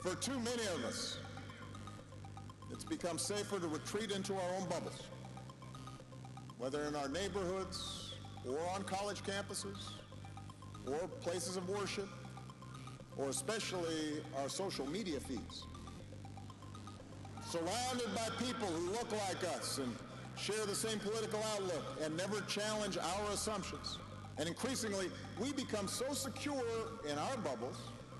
For too many of us, it's become safer to retreat into our own bubbles, whether in our neighborhoods or on college campuses or places of worship, or especially our social media feeds. Surrounded by people who look like us and share the same political outlook and never challenge our assumptions. And increasingly, we become so secure in our bubbles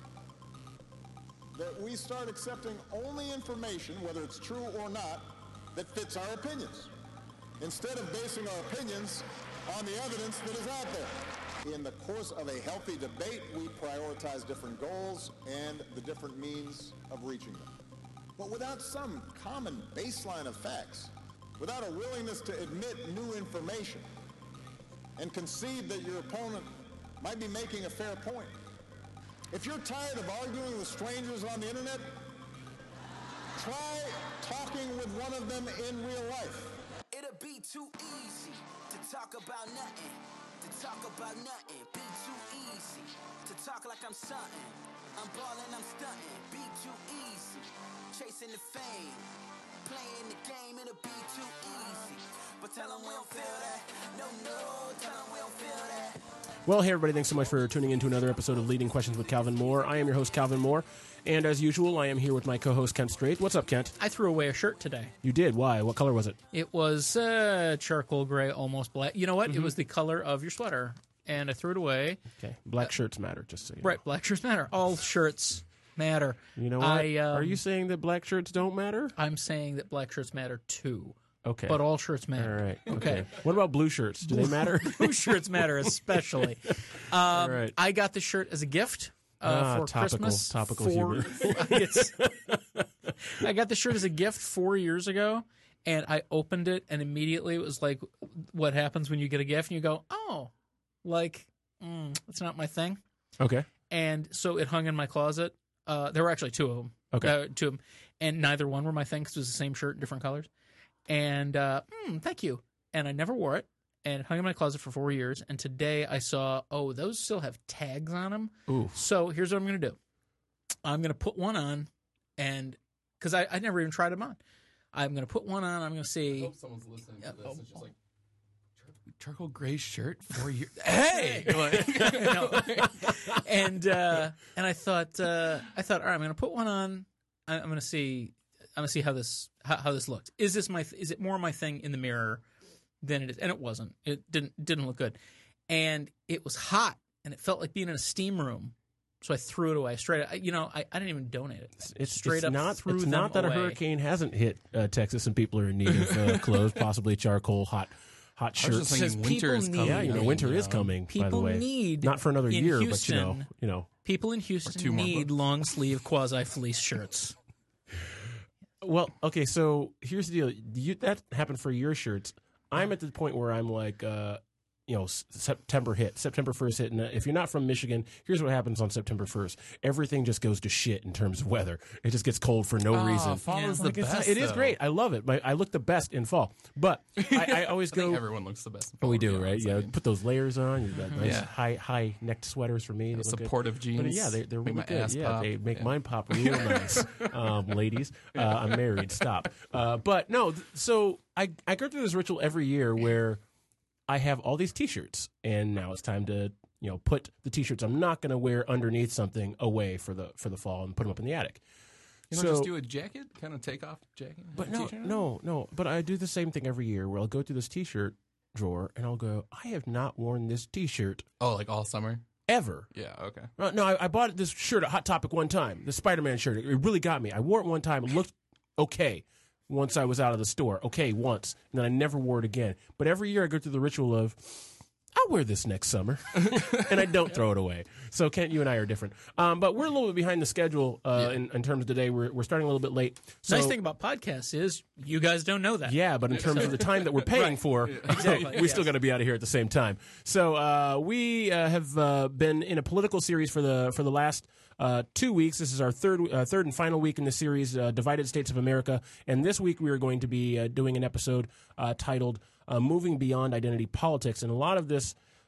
that we start accepting only information, whether it's true or not, that fits our opinions, instead of basing our opinions on the evidence that is out there. In the course of a healthy debate, we prioritize different goals and the different means of reaching them. But without some common baseline of facts, without a willingness to admit new information and concede that your opponent might be making a fair point, if you're tired of arguing with strangers on the internet, try talking with one of them in real life. It'll be too easy to talk about nothing, be too easy to talk like I'm something. I'm ballin', I'm stunting, be too easy. Chasing the fame, playing the game, it'll be too easy. But tell them we don't feel that. No, tell them we don't feel that. Well, hey everybody, thanks so much for tuning in to another episode of Leading Questions with Calvin Moore. I am your host, Calvin Moore, and as usual, I am here with my co-host, Kent Strait. What's up, Kent? I threw away a shirt today. You did? Why? What color was it? It was charcoal gray, almost black. You know what? It was the color of your sweater, and I threw it away. Okay. Black shirts matter, just so you know. Right, black shirts matter. All shirts matter. You know what? Are you saying that black shirts don't matter? I'm saying that black shirts matter too. Okay. But all shirts matter. All right. Okay. What about blue shirts? Do they matter? Blue shirts matter especially. All right. I got the shirt as a gift for Christmas. Topical humor. I got the shirt as a gift 4 years ago, and I opened it, and immediately it was like what happens when you get a gift, and you go, oh, that's not my thing. Okay. And so it hung in my closet. There were actually two of them. Okay. Two of them. And neither one were my thing because it was the same shirt, different colors. And thank you. And I never wore it. And it hung in my closet for 4 years. And today I saw, those still have tags on them. Ooh. So here's what I'm going to do. I'm going to put one on, and because I never even tried them on. I'm going to put one on. I'm going to see. I hope someone's listening to this. It's just like, charcoal gray shirt, 4 years. Hey! And I thought, all right, I'm going to put one on. I'm going to see how this looks. Is it more my thing in the mirror than it is? And it wasn't. It didn't look good. And it was hot, and it felt like being in a steam room. So I threw it away straight. I didn't even donate it. It's not that a hurricane hasn't hit Texas and people are in need of clothes, possibly charcoal, hot shirts. Because winter is coming. Yeah, winter is coming. By the way, need not for another year, Houston, but you know. People in Houston need long sleeve quasi fleece shirts. Well, okay, so here's the deal. That happened for your shirts. I'm at the point where I'm like, September 1st hit. And if you're not from Michigan, here's what happens on September 1st. Everything just goes to shit in terms of weather. It just gets cold for no reason. Fall is the best. It is great. I love it. I look the best in fall. But I always go. I think everyone looks the best in fall. We do, right? Yeah. Put those layers on. You've got nice high necked sweaters for me. Supportive jeans. But yeah, they're really my good. ass Yeah, pop. they make mine pop real nice. Ladies, I'm married. Stop. But no, so I go through this ritual every year where I have all these T-shirts, and now it's time to put the T-shirts I'm not going to wear underneath something away for the fall and put them up in the attic. You don't just do a jacket, kind of take off jacket. But no. But I do the same thing every year where I'll go through this T-shirt drawer and I'll go, I have not worn this T-shirt. Oh, like all summer? Ever. Yeah. Okay. No, I bought this shirt at Hot Topic one time, the Spider-Man shirt. It really got me. I wore it one time. It looked okay. Once I was out of the store. Okay, once. And then I never wore it again. But every year I go through the ritual of, I'll wear this next summer. And I don't throw it away. So Kent, you and I are different. But we're a little bit behind the schedule in terms of today. We're starting a little bit late. So, nice thing about podcasts is you guys don't know that. Yeah, but in terms of the time that we're paying for, we still got to be out of here at the same time. So we have been in a political series for the last 2 weeks. This is our third and final week in the series, Divided States of America. And this week we are going to be doing an episode titled Moving Beyond Identity Politics. And a lot of this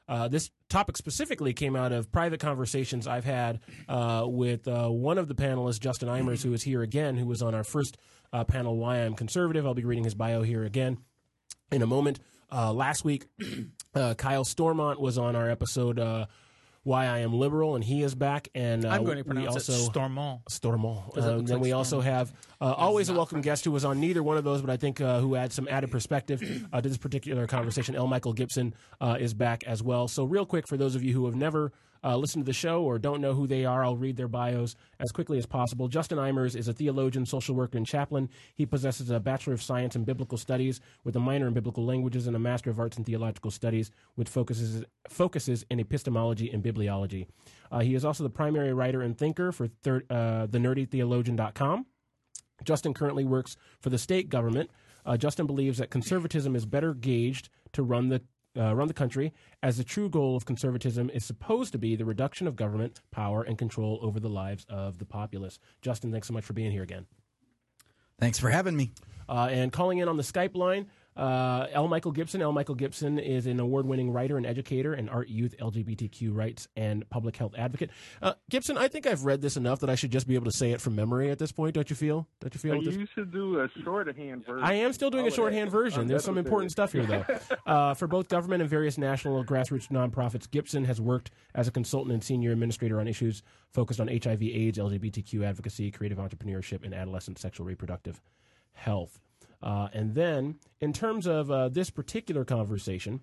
This topic specifically came out of private conversations I've had with one of the panelists, Justin Eimers, who is here again, who was on our first panel, Why I'm Conservative. I'll be reading his bio here again in a moment. Last week, Kyle Stormont was on our episode, Why I Am Liberal, and he is back. And I'm going to pronounce it Stormont. Stormont. Then we also have always a welcome guest who was on neither one of those, but I think who adds some added perspective to this particular conversation. L. Michael Gibson is back as well. So real quick, for those of you who have never listened to the show or don't know who they are, I'll read their bios as quickly as possible. Justin Eimers is a theologian, social worker, and chaplain. He possesses a Bachelor of Science in Biblical Studies with a minor in Biblical Languages and a Master of Arts in Theological Studies with focuses in epistemology and bibliology. He is also the primary writer and thinker for thenerdytheologian.com. Justin currently works for the state government. Justin believes that conservatism is better gauged to run the country, as the true goal of conservatism is supposed to be the reduction of government power and control over the lives of the populace. Justin, thanks so much for being here again. Thanks for having me. And calling in on the Skype line, L. Michael Gibson. L. Michael Gibson is an award-winning writer and educator and art, youth, LGBTQ rights, and public health advocate. Gibson, I think I've read this enough that I should just be able to say it from memory at this point. Don't you feel? You should do a shorthand version. I am still doing a shorthand version. There's some important stuff here, though. For both government and various national grassroots nonprofits, Gibson has worked as a consultant and senior administrator on issues focused on HIV/AIDS, LGBTQ advocacy, creative entrepreneurship, and adolescent sexual reproductive health. And then, in terms of this particular conversation,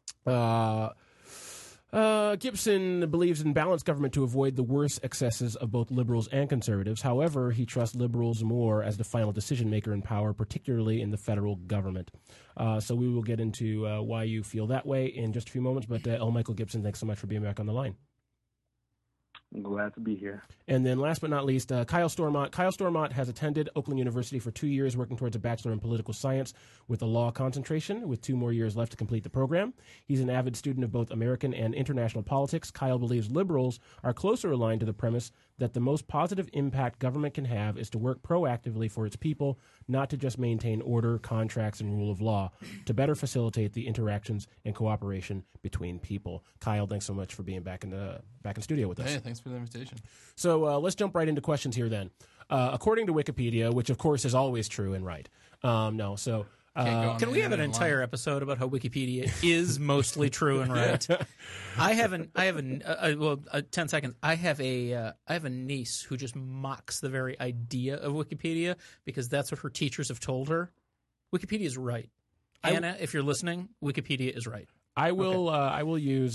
Gibson believes in balanced government to avoid the worst excesses of both liberals and conservatives. However, he trusts liberals more as the final decision maker in power, particularly in the federal government. So we will get into why you feel that way in just a few moments. But L. Michael Gibson, thanks so much for being back on the line. I'm glad to be here. And then last but not least, Kyle Stormont. Kyle Stormont has attended Oakland University for 2 years, working towards a Bachelor in Political Science with a law concentration, with 2 more years left to complete the program. He's an avid student of both American and international politics. Kyle believes liberals are closer aligned to the premise that the most positive impact government can have is to work proactively for its people, not to just maintain order, contracts, and rule of law, to better facilitate the interactions and cooperation between people. Kyle, thanks so much for being back in studio with us. Hey, thanks for the invitation. So let's jump right into questions here then. According to Wikipedia, which of course is always true and right. Can we have an entire episode about how Wikipedia is mostly true and right? I have 10 seconds. I have a niece who just mocks the very idea of Wikipedia because that's what her teachers have told her. Wikipedia is right. Anna, if you're listening, Wikipedia is right. I will use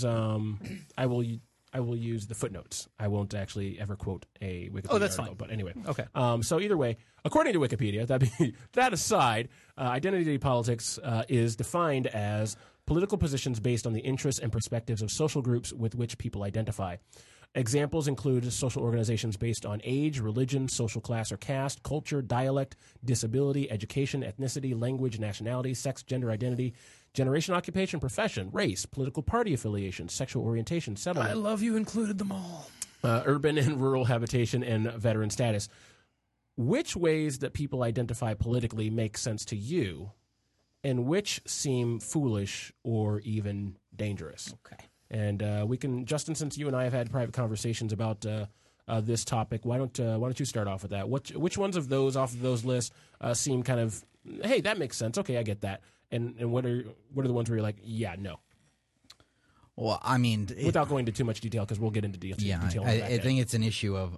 the footnotes. I won't actually ever quote a Wikipedia that's article. fine. But anyway. Okay. So either way, according to Wikipedia, that aside, identity politics is defined as political positions based on the interests and perspectives of social groups with which people identify. Examples include social organizations based on age, religion, social class or caste, culture, dialect, disability, education, ethnicity, language, nationality, sex, gender identity, generation, occupation, profession, race, political party affiliation, sexual orientation, settlement. I love you included them all. Urban and rural habitation, and veteran status. Which ways that people identify politically make sense to you, and which seem foolish or even dangerous? Okay. And we can, Justin, since you and I have had private conversations about this topic, why don't you start off with that? Which ones of those off of those lists seem kind of, hey, that makes sense. Okay, I get that. And what are the ones where you're like, yeah, no? Well, I mean, without going into too much detail, because we'll get into detail. Yeah, I think it's an issue of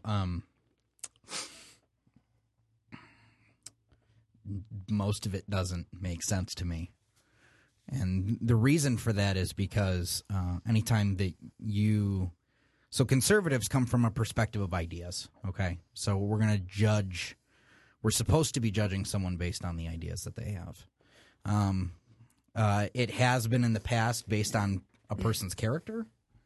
most of it doesn't make sense to me. And the reason for that is because anytime that so conservatives come from a perspective of ideas, okay? So we're supposed to be judging someone based on the ideas that they have. It has been in the past based on a person's character,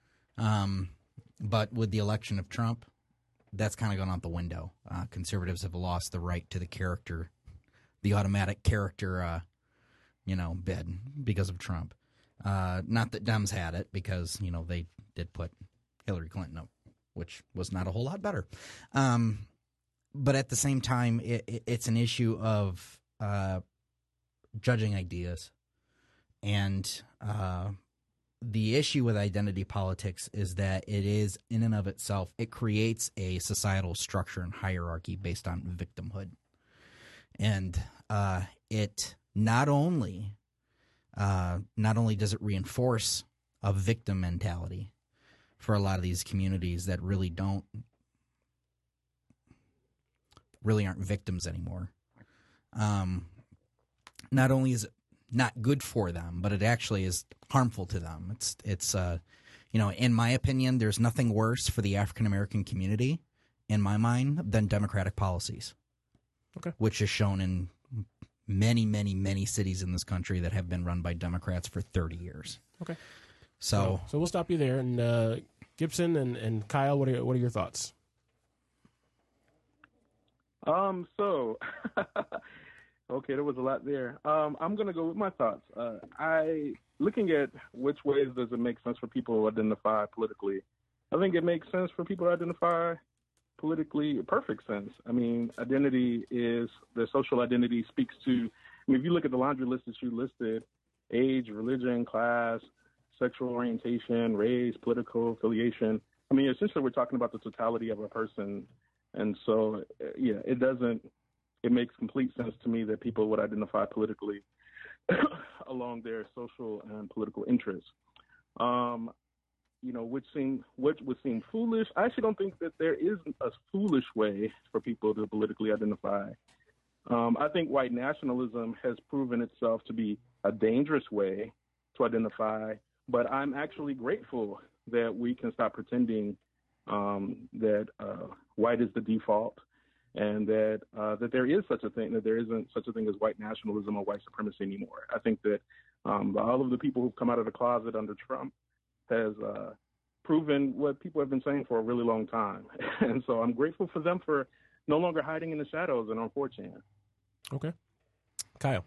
but with the election of Trump, that's kind of gone out the window. Conservatives have lost the right to the character, the automatic character bid because of Trump. Not that Dems had it, because they did put Hillary Clinton up, which was not a whole lot better. But at the same time, it's an issue of judging ideas, and the issue with identity politics is that it is, in and of itself, it creates a societal structure and hierarchy based on victimhood. And it not only does it reinforce a victim mentality for a lot of these communities that really aren't victims anymore. Not only is it not good for them, but it actually is harmful to them. It's in my opinion, there's nothing worse for the African American community, in my mind, than democratic policies. Okay. Which is shown in many, many, many cities in this country that have been run by Democrats for 30 years. Okay. So we'll stop you there. And Gibson and Kyle, what are your thoughts? Okay, there was a lot there. I'm going to go with my thoughts. Looking at which ways does it make sense for people to identify politically, I think it makes sense for people to identify politically, perfect sense. I mean, identity is, the social identity speaks to, if you look at the laundry list that you listed, age, religion, class, sexual orientation, race, political affiliation. I mean, essentially we're talking about the totality of a person. And so, it makes complete sense to me that people would identify politically along their social and political interests. What would seem foolish. I actually don't think that there is a foolish way for people to politically identify. I think white nationalism has proven itself to be a dangerous way to identify, but I'm actually grateful that we can stop pretending that white is the default, and that there is such a thing, that there isn't such a thing as white nationalism or white supremacy anymore. I think that all of the people who've come out of the closet under Trump has proven what people have been saying for a really long time. And so I'm grateful for them for no longer hiding in the shadows and on 4chan. Okay. Kyle.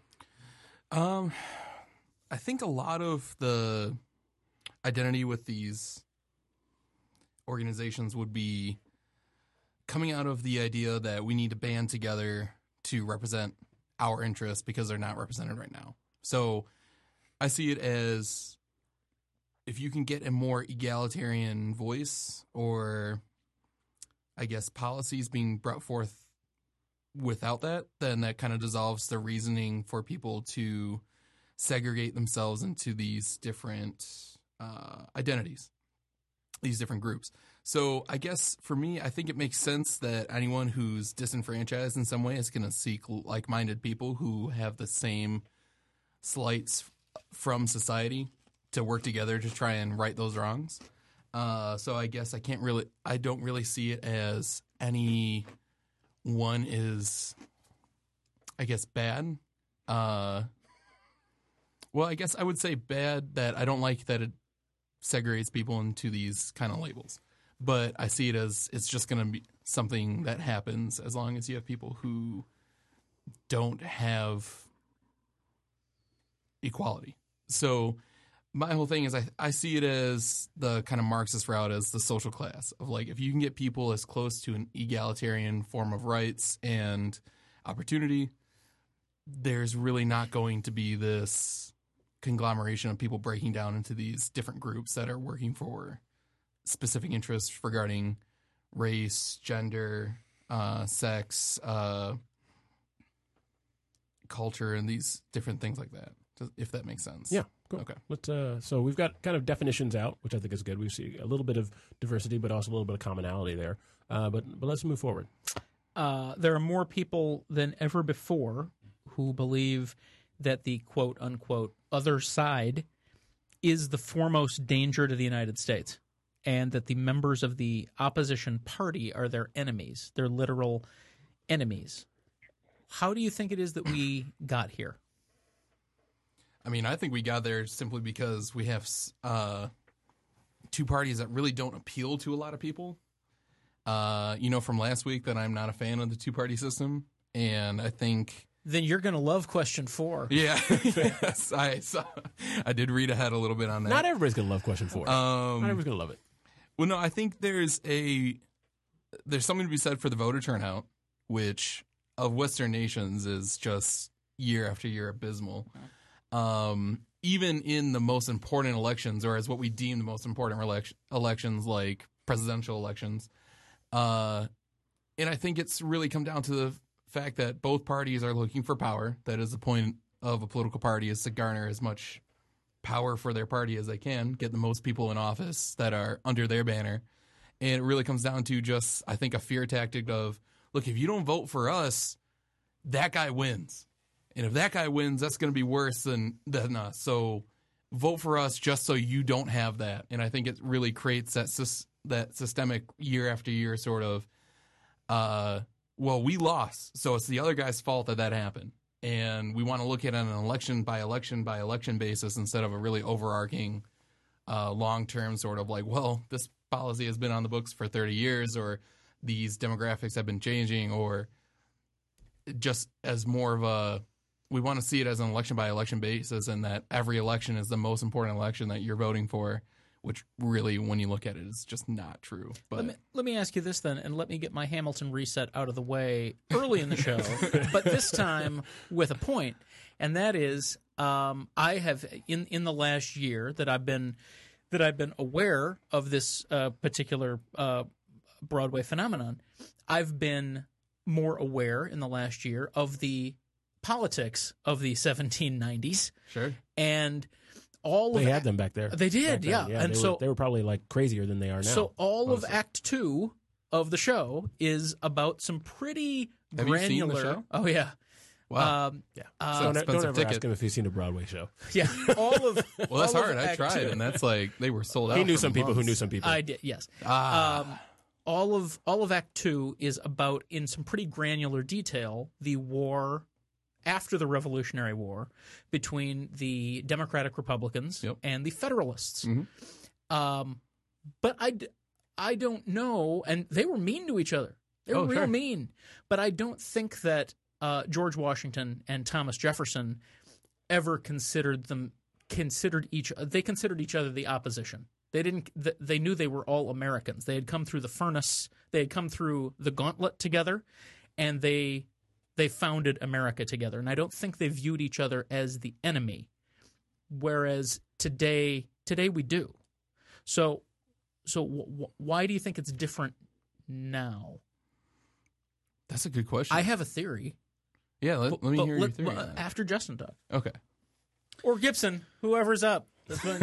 I think a lot of the identity with these organizations would be coming out of the idea that we need to band together to represent our interests because they're not represented right now. So I see it as, if you can get a more egalitarian voice, or I guess policies being brought forth without that, then that kind of dissolves the reasoning for people to segregate themselves into these different identities, these different groups. So I guess for me, I think it makes sense that anyone who's disenfranchised in some way is going to seek like-minded people who have the same slights from society to work together to try and right those wrongs. So I guess I don't really see it as any one is, I guess, bad. Well, I guess I would say bad that I don't like that it segregates people into these kind of labels. But I see it as it's just going to be something that happens as long as you have people who don't have equality. So my whole thing is I see it as the kind of Marxist route as the social class of, like, if you can get people as close to an egalitarian form of rights and opportunity, there's really not going to be this conglomeration of people breaking down into these different groups that are working for specific interests regarding race, gender, sex, culture, and these different things like that, if that makes sense. Yeah. Cool. Okay. Let's. So we've got kind of definitions out, which I think is good. We see a little bit of diversity, but also a little bit of commonality there. But let's move forward. There are more people than ever before who believe that the quote-unquote other side is the foremost danger to the United States, and that the members of the opposition party are their enemies, their literal enemies. How do you think it is that we got here? I mean, I think we got there simply because we have two parties that really don't appeal to a lot of people. From last week that I'm not a fan of the two-party system, and I think... Then you're going to love question 4. Yeah, yes, I did read ahead a little bit on that. Not everybody's going to love question 4. Not everybody's going to love it. Well, no, I think there's something to be said for the voter turnout, which of Western nations is just year after year abysmal. even in the most important elections, or as what we deem the most important elections, like presidential elections. And I think it's really come down to the fact that both parties are looking for power. That is the point of a political party, is to garner as much power for their party as they can, get the most people in office that are under their banner. And it really comes down to just, I think, a fear tactic of, look, if you don't vote for us, that guy wins. And if that guy wins, that's going to be worse than us. So vote for us just so you don't have that. And I think it really creates that systemic year after year sort of, well, we lost, so it's the other guy's fault that happened. And we want to look at it on an election by election basis instead of a really overarching long-term sort of like, well, this policy has been on the books for 30 years, or these demographics have been changing, or just as more of a, we want to see it as an election by election basis, and that every election is the most important election that you're voting for, which really, when you look at it, is just not true. But let me ask you this then, and let me get my Hamilton reset out of the way early in the show, but this time with a point, and that is, I have in the last year that I've been aware of this particular Broadway phenomenon, I've been more aware in the last year of the politics of the 1790s. Sure. And they had them back there. They did, yeah. And they were probably like crazier than they are now. So all of Act 2 of the show is about some pretty granular. Have you seen the show? Oh yeah. Wow. Don't ever ask him if he's seen a Broadway show. Yeah. All of well, that's all hard. of I Act tried, 2. and that's like they were sold out. He knew for some people months. who knew some people. I did, yes. All of Act 2 is about, in some pretty granular detail, the war after the Revolutionary War between the Democratic Republicans and the Federalists. Mm-hmm. But I don't know, and they were mean to each other. They were real mean. But I don't think that George Washington and Thomas Jefferson ever considered each other the opposition. They knew they were all Americans. They had come through the furnace. They had come through the gauntlet together, and they founded America together. And I don't think they viewed each other as the enemy, whereas today we do. So why do you think it's different now? That's a good question. I have a theory. Yeah, let me hear your theory. After Justin talk. Okay. Or Gibson, whoever's up. That's what,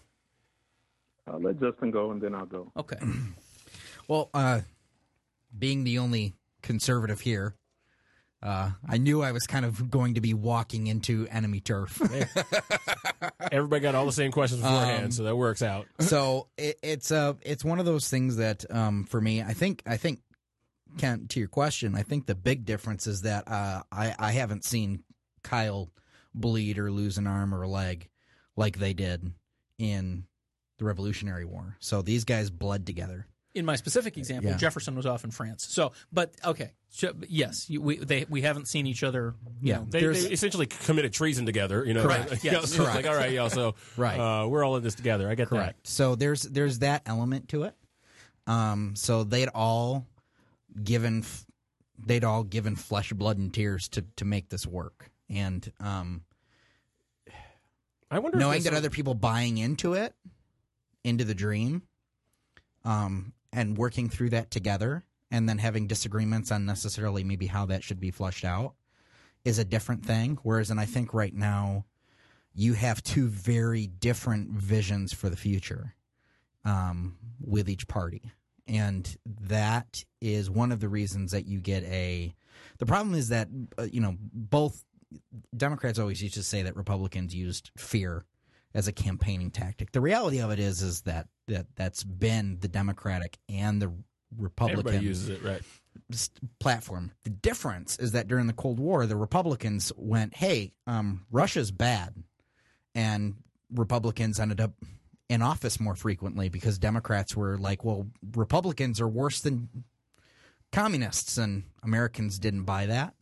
I'll let Justin go, and then I'll go. Okay. Well, being the only conservative here, I knew I was kind of going to be walking into enemy turf. Everybody got all the same questions beforehand, so that works out. So it's one of those things that for me, I think Kent, to your question, I think the big difference is that I haven't seen Kyle bleed or lose an arm or a leg like they did in the Revolutionary War. So these guys bled together. In my specific example, Jefferson was off in France. So, but okay, yes, we haven't seen each other. They essentially committed treason together. Correct. Right? Yes. So it's like, all right, so right. We're all in this together. I get Correct. So there's that element to it. So they'd all given flesh, blood, and tears to make this work, and I wonder knowing that other people buying into the dream, and working through that together, and then having disagreements on necessarily maybe how that should be flushed out is a different thing. Whereas, and I think right now you have two very different visions for the future with each party. And that is one of the reasons that you get the problem is that, both Democrats always used to say that Republicans used fear as a campaigning tactic. The reality of it is that that's been the Democratic and the Republican Everybody uses it, right? Platform. The difference is that during the Cold War, the Republicans went, hey, Russia's bad. And Republicans ended up in office more frequently because Democrats were like, well, Republicans are worse than communists, and Americans didn't buy that.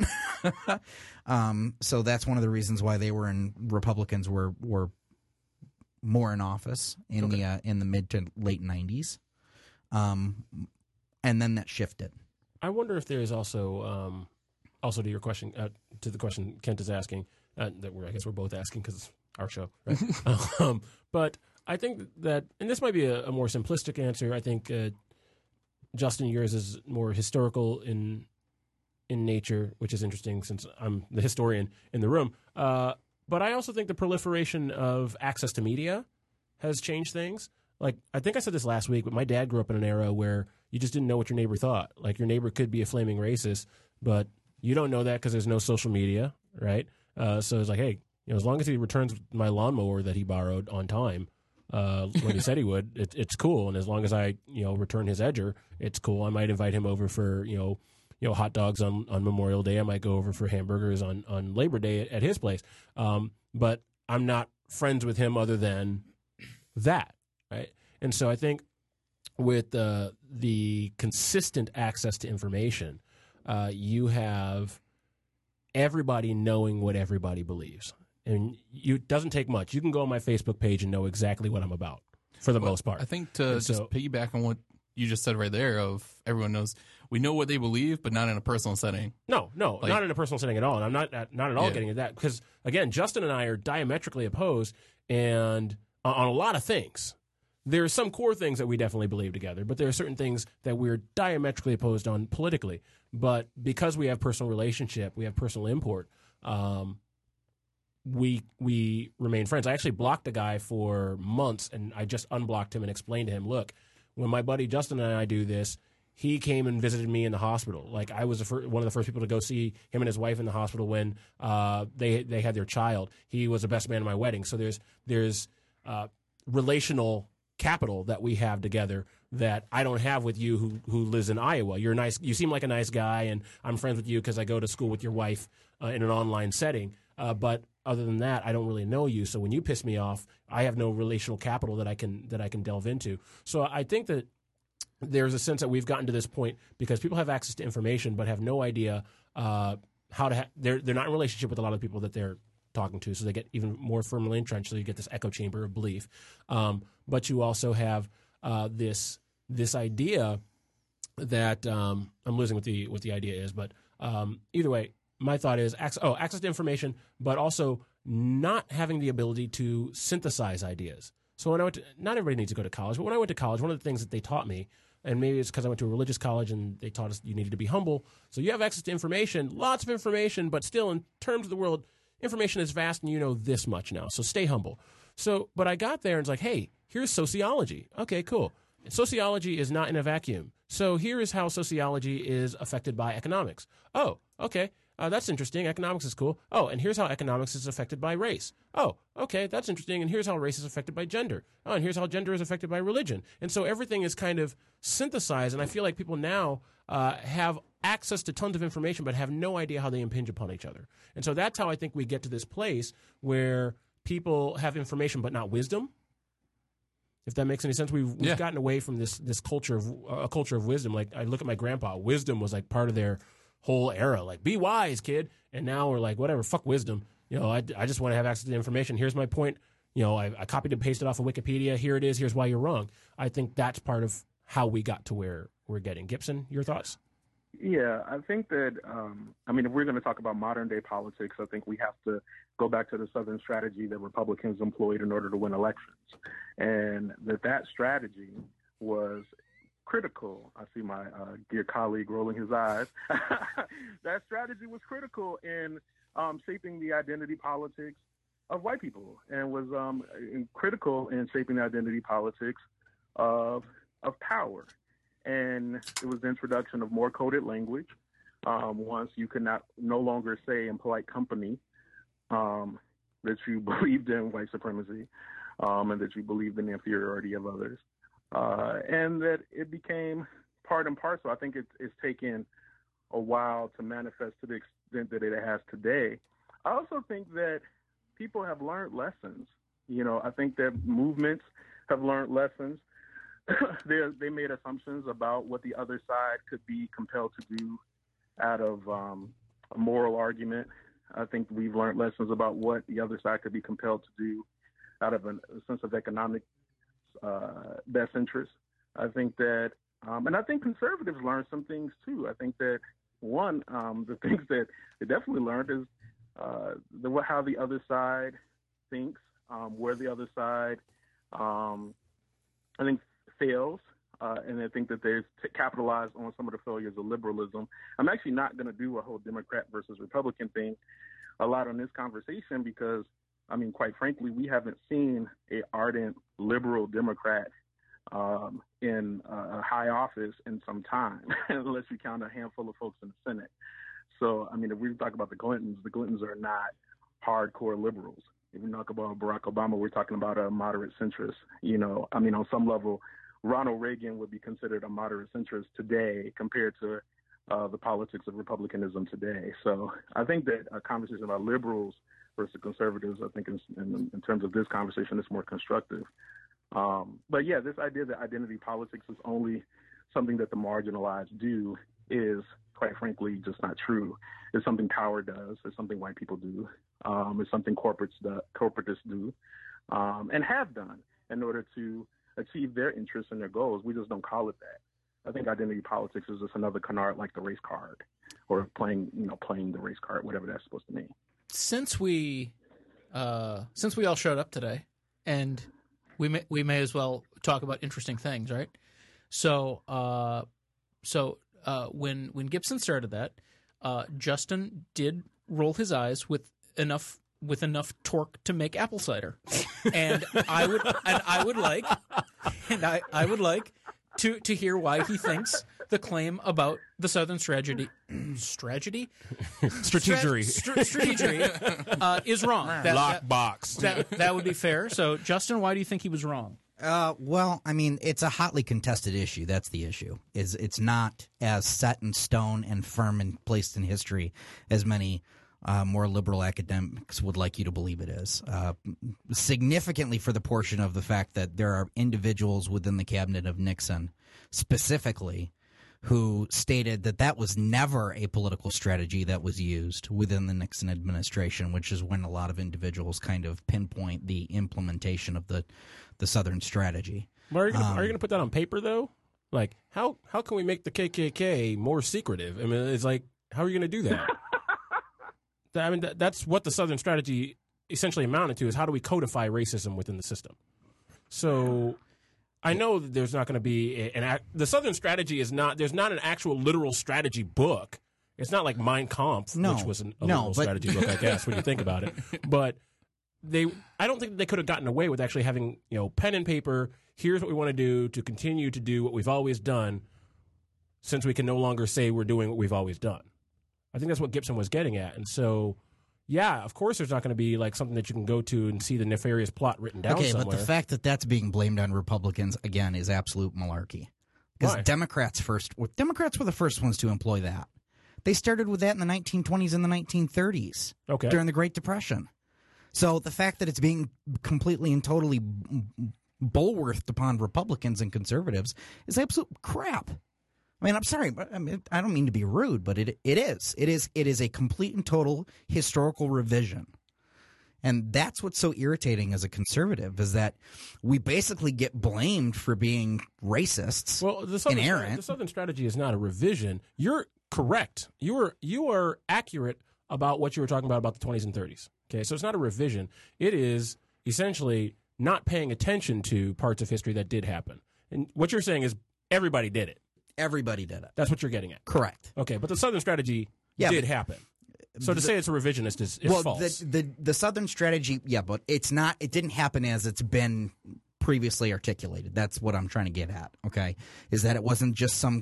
So that's one of the reasons why Republicans were more in office in the mid to late 90s. And then that shifted. I wonder if there is also to your question, to the question Kent is asking, that I guess we're both asking because our show. Right? But I think that, and this might be a more simplistic answer. I think Justin, yours is more historical in nature, which is interesting since I'm the historian in the room. But I also think the proliferation of access to media has changed things. Like, I think I said this last week, but my dad grew up in an era where you just didn't know what your neighbor thought. Like, your neighbor could be a flaming racist, but you don't know that because there's no social media, right? So it's like, hey, as long as he returns my lawnmower that he borrowed on time, when he said he would, it's cool. And as long as I, return his edger, it's cool. I might invite him over for, hot dogs on Memorial Day. I might go over for hamburgers on Labor Day at his place. But I'm not friends with him other than that, right? And so I think with the consistent access to information, you have everybody knowing what everybody believes. And it doesn't take much. You can go on my Facebook page and know exactly what I'm about for the most part. I think to piggyback on what you just said right there of everyone knows, we know what they believe, but not in a personal setting. No, not in a personal setting at all. And I'm not at all getting at that because, again, Justin and I are diametrically opposed and on a lot of things. There are some core things that we definitely believe together, but there are certain things that we're diametrically opposed on politically. But because we have personal relationship, we have personal import, we remain friends. I actually blocked a guy for months, and I just unblocked him and explained to him, look, when my buddy Justin and I do this, he came and visited me in the hospital. Like, I was one of the first people to go see him and his wife in the hospital when they had their child. He was the best man at my wedding. So there's relational capital that we have together that I don't have with you who lives in Iowa. You're nice. You seem like a nice guy, and I'm friends with you because I go to school with your wife in an online setting. But other than that, I don't really know you. So when you piss me off, I have no relational capital that I can delve into. So I think that there's a sense that we've gotten to this point because people have access to information but have no idea how to. They're not in relationship with a lot of people that they're talking to, so they get even more firmly entrenched. So you get this echo chamber of belief. But you also have this idea that I'm losing what the idea is, but either way. My thought is access to information, but also not having the ability to synthesize ideas. So when not everybody needs to go to college, but when I went to college, one of the things that they taught me, and maybe it's because I went to a religious college and they taught us you needed to be humble. So you have access to information, lots of information, but still in terms of the world, information is vast and you know this much now. So stay humble. So, but I got there and it's like, hey, here's sociology. Okay, cool. Sociology is not in a vacuum. So here is how sociology is affected by economics. Oh, okay. That's interesting. Economics is cool. Oh, and here's how economics is affected by race. Oh, okay, that's interesting. And here's how race is affected by gender. Oh, and here's how gender is affected by religion. And so everything is kind of synthesized. And I feel like people now have access to tons of information, but have no idea how they impinge upon each other. And so that's how I think we get to this place where people have information, but not wisdom. If that makes any sense, we've gotten away from this culture of a culture of wisdom. Like, I look at my grandpa. Wisdom was like part of their whole era, like, be wise, kid. And now we're like, whatever, fuck wisdom. I just want to have access to the information. Here's my point. I copied and pasted off of Wikipedia. Here it is. Here's why you're wrong. I think that's part of how we got to where we're getting. Gibson, your thoughts? Yeah, I think that, if we're going to talk about modern day politics, I think we have to go back to the Southern strategy that Republicans employed in order to win elections. And that strategy was critical. I see my dear colleague rolling his eyes. That strategy was critical in shaping the identity politics of white people, and was critical in shaping the identity politics of power. And it was the introduction of more coded language. Once you could no longer say in polite company that you believed in white supremacy and that you believed in the inferiority of others. And that it became part and parcel. I think it's taken a while to manifest to the extent that it has today. I also think that people have learned lessons. I think that movements have learned lessons. They made assumptions about what the other side could be compelled to do out of a moral argument. I think we've learned lessons about what the other side could be compelled to do out of a sense of economic best interest. I think that, and I think conservatives learned some things too. I think that one, the things that they definitely learned is how the other side thinks, where the other side, I think, fails. And I think that they've capitalized on some of the failures of liberalism. I'm actually not going to do a whole Democrat versus Republican thing a lot on this conversation because, I mean, quite frankly, we haven't seen a ardent liberal Democrat in a high office in some time, unless you count a handful of folks in the Senate. So, I mean, if we talk about the Clintons are not hardcore liberals. If we talk about Barack Obama, we're talking about a moderate centrist. You know, I mean, on some level, Ronald Reagan would be considered a moderate centrist today compared to the politics of republicanism today. So I think that a conversation about liberals versus conservatives, I think in terms of this conversation, is more constructive. But yeah, this idea that identity politics is only something that the marginalized do is, quite frankly, just not true. It's something power does. It's something white people do. It's something corporatists do and have done in order to achieve their interests and their goals. We just don't call it that. I think identity politics is just another canard like the race card, or playing the race card, whatever that's supposed to mean. Since we all showed up today, and we may as well talk about interesting things, right? So when Gibson started that, Justin did roll his eyes with enough torque to make apple cider, and I would like to hear why he thinks the claim about the Southern strategy Strategery. is wrong. Lockbox. That would be fair. So, Justin, why do you think he was wrong? Well, I mean, it's a hotly contested issue. That's the issue. It's not as set in stone and firm and placed in history as many more liberal academics would like you to believe it is. Significantly for the portion of the fact that there are individuals within the cabinet of Nixon specifically who stated that was never a political strategy that was used within the Nixon administration, which is when a lot of individuals kind of pinpoint the implementation of the Southern strategy. Well, are you going to put that on paper, though? Like, how can we make the KKK more secretive? I mean, it's like, how are you going to do that? I mean, that's what the Southern strategy essentially amounted to, is how do we codify racism within the system? So I know that there's not going to be the Southern strategy is not, there's not an actual literal strategy book. It's not like Mein Kampf, which was a literal strategy book, I guess, when you think about it. But I don't think they could have gotten away with actually having, pen and paper. Here's what we want to do to continue to do what we've always done, since we can no longer say we're doing what we've always done. I think that's what Gibson was getting at. And so, yeah, of course there's not going to be like something that you can go to and see the nefarious plot written down somewhere. But the fact that that's being blamed on Republicans, again, is absolute malarkey. Because Democrats were the first ones to employ that. They started with that in the 1920s and the 1930s during the Great Depression. So the fact that it's being completely and totally bulwarked upon Republicans and conservatives is absolute crap. I mean, I'm sorry, but I don't mean to be rude, but it is. It is a complete and total historical revision. And that's what's so irritating as a conservative, is that we basically get blamed for being racists. Well, the Southern strategy is not a revision. You're correct. You are accurate about what you were talking about the 20s and 30s. Okay, so it's not a revision. It is essentially not paying attention to parts of history that did happen. And what you're saying is everybody did it. Everybody did it. That's what you're getting at. Correct. Okay, but the Southern strategy did happen. So to say it's a revisionist is false. The Southern strategy, but it's not. It didn't happen as it's been previously articulated. That's what I'm trying to get at. Okay, is that it wasn't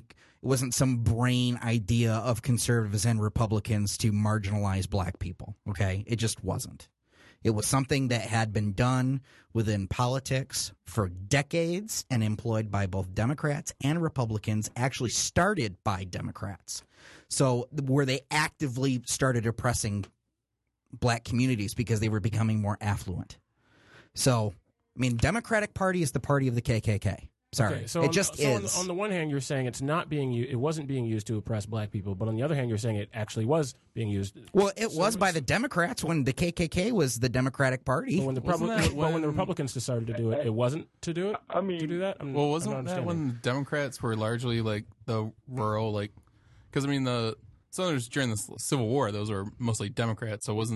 some brain idea of conservatives and Republicans to marginalize black people. Okay, it just wasn't. It was something that had been done within politics for decades and employed by both Democrats and Republicans, actually started by Democrats. So where they actively started oppressing black communities because they were becoming more affluent. So, I mean, Democratic Party is the party of the KKK. Sorry, okay, so it just is. On the one hand, you're saying it wasn't being used to oppress black people, but on the other hand, you're saying it actually was being used. Well, it was by the Democrats when the KKK was the Democratic Party. But when the Republicans decided to do it, it wasn't to do it. I mean, to do that. Wasn't that when the Democrats were largely like the rural, because I mean the Southerners during the Civil War, those were mostly Democrats. So wasn't this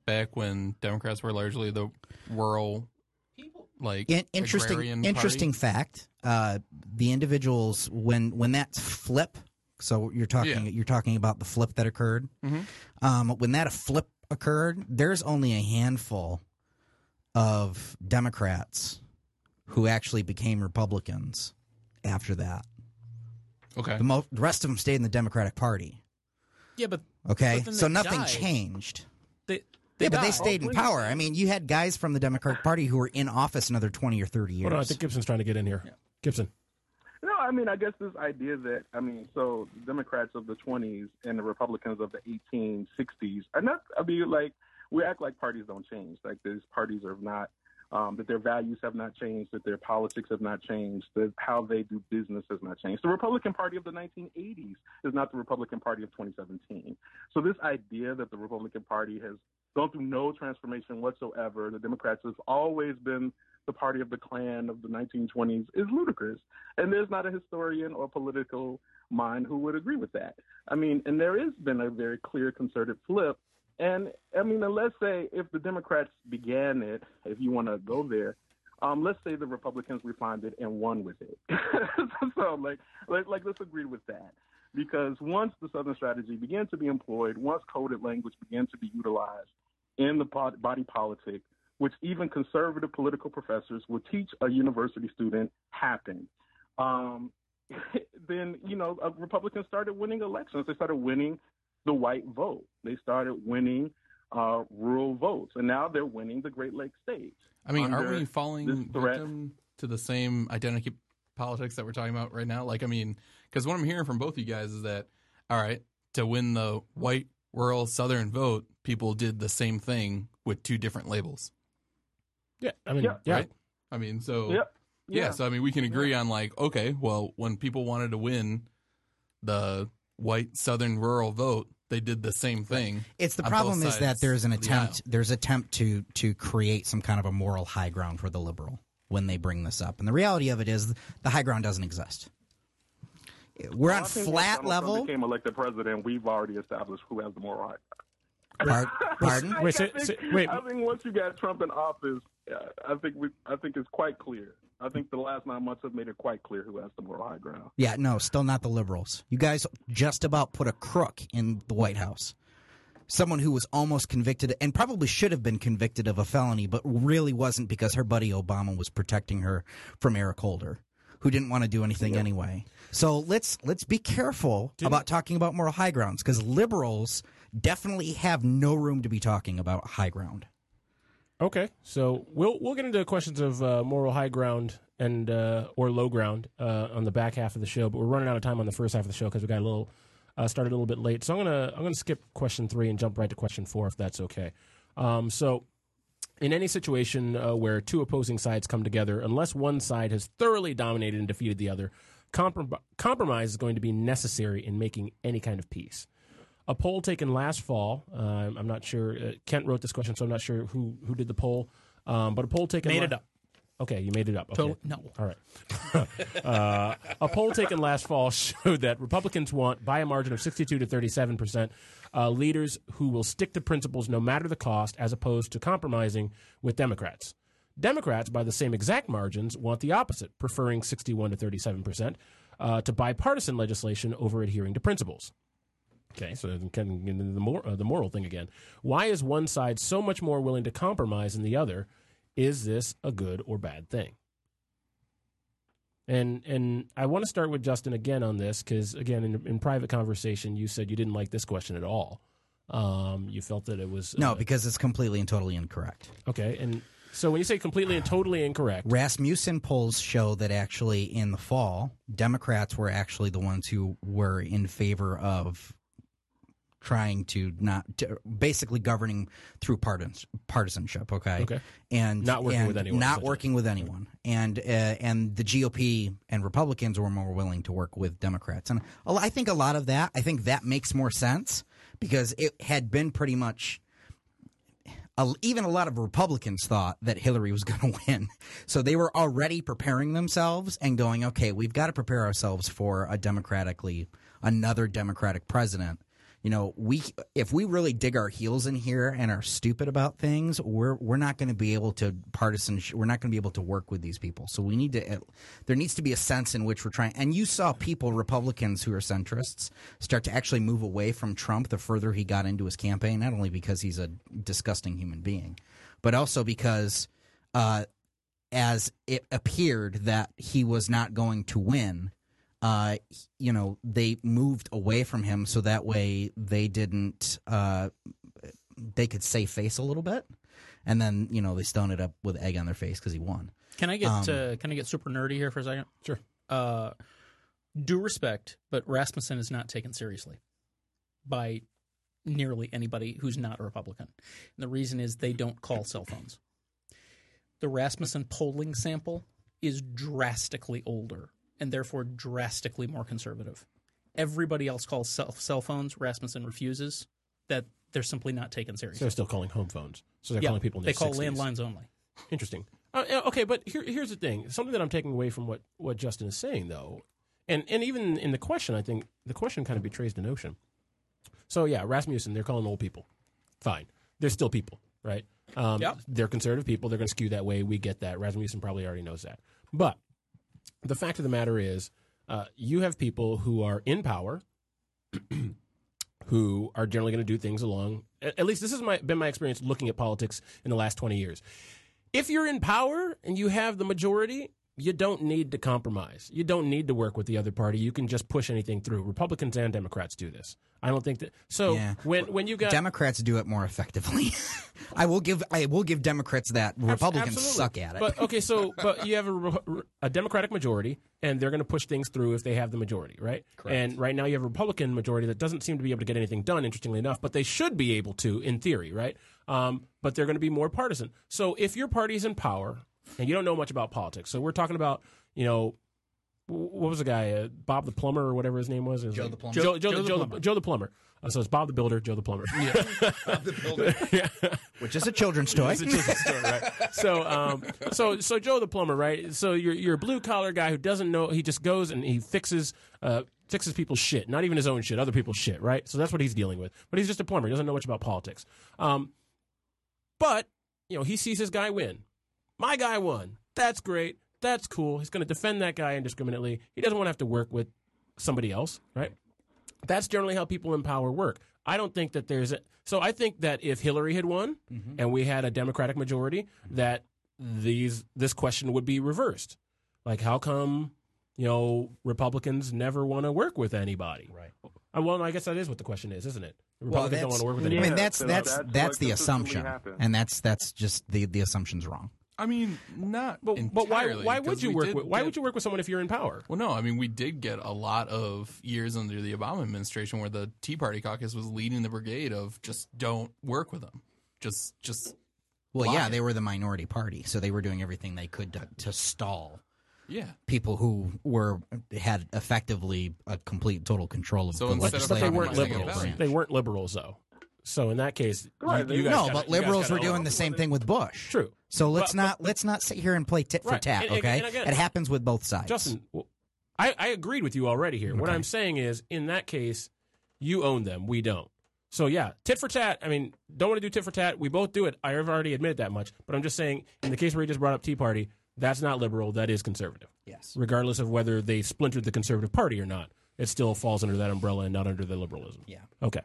back when Democrats were largely the rural, like agrarian interesting party? fact. The individuals when that flip. So you're talking about the flip that occurred. When that flip occurred, there's only a handful of Democrats who actually became Republicans after that. Okay. The rest of them stayed in the Democratic Party. Yeah, but Okay, then so they nothing died. changed. They Yeah, but they died. stayed in power. I mean, you had guys from the Democratic Party who were in office another 20 or 30 years. Hold on, I think Gibson's trying to get in here. Gibson. No, I mean, I guess this idea that, so the Democrats of the 20s and the Republicans of the 1860s are not, we act like parties don't change. Like these parties are not, that their values have not changed, that their politics have not changed, that how they do business has not changed. The Republican Party of the 1980s is not the Republican Party of 2017. So this idea that the Republican Party has gone through no transformation whatsoever, the Democrats have always been the party of the Klan of the 1920s, is ludicrous. And there's not a historian or political mind who would agree with that. I mean, and there has been a very clear concerted flip. And, let's say if the Democrats began it, if you want to go there, let's say the Republicans refined it and won with it. So, let's agree with that. Because once the Southern strategy began to be employed, once coded language began to be utilized in the body politic, which even conservative political professors would teach a university student happened, then, Republicans started winning elections. They started winning the white vote. They started winning rural votes. And now they're winning the Great Lakes states. I mean, aren't we this falling threat. victim to the same identity politics that we're talking about right now? Because what I'm hearing from both of you guys is that, all right, to win the white, rural, southern vote, people did the same thing with two different labels. Yeah, yeah. Right? So, we can agree on okay, well, when people wanted to win the white, southern, rural vote, they did the same thing. It's the on problem both is that sides there's an of the aisle. attempt. There's attempt to create some kind of a moral high ground for the liberal when they bring this up, and the reality of it is the high ground doesn't exist. We're on I think flat once Donald Trump level. became elected president, we've already established who has the moral high ground. Pardon? Wait, wait. I think once you got Trump in office, I think it's quite clear. I think the last 9 months have made it quite clear who has the moral high ground. Yeah, no, still not the liberals. You guys just about put a crook in the White House. Someone who was almost convicted and probably should have been convicted of a felony, but really wasn't because her buddy Obama was protecting her from Eric Holder, who didn't want to do anything anyway. So let's be careful about talking about moral high grounds, because liberals definitely have no room to be talking about high ground. Okay, so we'll get into questions of moral high ground and or low ground on the back half of the show, but we're running out of time on the first half of the show because we got a little started a little bit late. So I'm gonna skip question 3 and jump right to question 4 if that's okay. So in any situation where two opposing sides come together, unless one side has thoroughly dominated and defeated the other, compromise is going to be necessary in making any kind of peace. A poll taken last fall, I'm not sure, Kent wrote this question, so I'm not sure who did the poll, but a poll taken... Made it up. Okay, you made it up. Okay. No. All right. A poll taken last fall showed that Republicans want, by a margin of 62 to 37%, leaders who will stick to principles no matter the cost, as opposed to compromising with Democrats. Democrats, by the same exact margins, want the opposite, preferring 61 to 37% to bipartisan legislation over adhering to principles. Okay, so getting into the moral thing again. Why is one side so much more willing to compromise than the other? Is this a good or bad thing? And I want to start with Justin again on this because, again, in private conversation, you said you didn't like this question at all. You felt that it was... No, because it's completely and totally incorrect. Okay, and so when you say completely and totally incorrect... Rasmussen polls show that actually in the fall, Democrats were actually the ones who were in favor of trying to basically governing through partisanship, okay? And not working with anyone. Not working with anyone. And the GOP and Republicans were more willing to work with Democrats. And I think a lot of that, makes more sense because it had been pretty much even a lot of Republicans thought that Hillary was going to win. So they were already preparing themselves and going, okay, we've got to prepare ourselves for another Democratic president. if we really dig our heels in here and are stupid about things, we're not going to be able to we're not going to be able to work with these people. So there needs to be a sense in which we're trying. And you saw Republicans who are centrists, start to actually move away from Trump the further he got into his campaign, not only because he's a disgusting human being, but also because as it appeared that he was not going to win, they moved away from him so that way they didn't they could save face a little bit, and then they stoned it up with egg on their face because he won. Can I get super nerdy here for a second? Sure. Due respect, but Rasmussen is not taken seriously by nearly anybody who's not a Republican. And the reason is they don't call cell phones. The Rasmussen polling sample is drastically older and therefore drastically more conservative. Everybody else calls cell phones. Rasmussen refuses. That they're simply not taken seriously. So they're still calling home phones. So they're calling people in their They call 60s. landlines only. Interesting. Okay, but here's the thing. Something that I'm taking away from what Justin is saying, though, and even in the question, I think the question kind of betrays the notion. So, yeah, Rasmussen, they're calling old people. Fine. They're still people, right? They're conservative people. They're going to skew that way. We get that. Rasmussen probably already knows that. But the fact of the matter is you have people who are in power who are generally going to do things along – at least this has been my experience looking at politics in the last 20 years. If you're in power and you have the majority, you don't need to compromise. You don't need to work with the other party. You can just push anything through. Republicans and Democrats do this. I don't think that. So when you got Democrats do it more effectively. I will give Democrats that. Republicans absolutely. Suck at it. But okay, but you have a Democratic majority, and they're going to push things through if they have the majority, right? Correct. And right now you have a Republican majority that doesn't seem to be able to get anything done. Interestingly enough, but they should be able to, in theory, right? But they're going to be more partisan. So if your party's in power and you don't know much about politics, so we're talking about, what was the guy, Bob the Plumber or whatever his name was? Joe the Plumber. Joe the Plumber. So it's Bob the Builder, Joe the Plumber. Yeah. Bob the Builder. Which is a children's toy. It's a children's story, right? So Joe the Plumber, right? So you're a blue collar guy who doesn't know. He just goes and he fixes people's shit, not even his own shit, other people's shit, right? So that's what he's dealing with. But he's just a plumber. He doesn't know much about politics. But he sees his guy win. My guy won. That's great. That's cool. He's going to defend that guy indiscriminately. He doesn't want to have to work with somebody else, right? That's generally how people in power work. I don't think that so I think that if Hillary had won and we had a Democratic majority, that this question would be reversed. Like, how come, Republicans never want to work with anybody? Right. Well, I guess that is what the question is, isn't it? Republicans don't want to work with I anybody. mean, that's the assumption, happened. and that's just the assumption's wrong. I mean, not But entirely, why would 'cause you we work did with why get- would you work with someone if you're in power? Well, no, I mean, we did get a lot of years under the Obama administration where the Tea Party caucus was leading the brigade of just don't work with them. Just Well, lie. yeah, they were the minority party, so they were doing everything they could to stall yeah. people who had effectively a complete total control of So the instead of But legislative they having weren't a single liberals. branch. They weren't liberals, though. So in that case, Right, you guys No, gotta- but you guys liberals gotta were doing own the it. same thing with Bush. True. So let's But- not sit here and play tit for Right. tat. And Okay, again- it happens with both sides. Justin, I agreed with you already here. What Okay. I'm saying is, in that case, you own them. We don't. So yeah, tit for tat. I mean, don't want to do tit for tat. We both do it. I have already admitted that much. But I'm just saying, in the case where you just brought up Tea Party, that's not liberal. That is conservative. Yes. Regardless of whether they splintered the conservative party or not, it still falls under that umbrella and not under the liberalism. Yeah. Okay.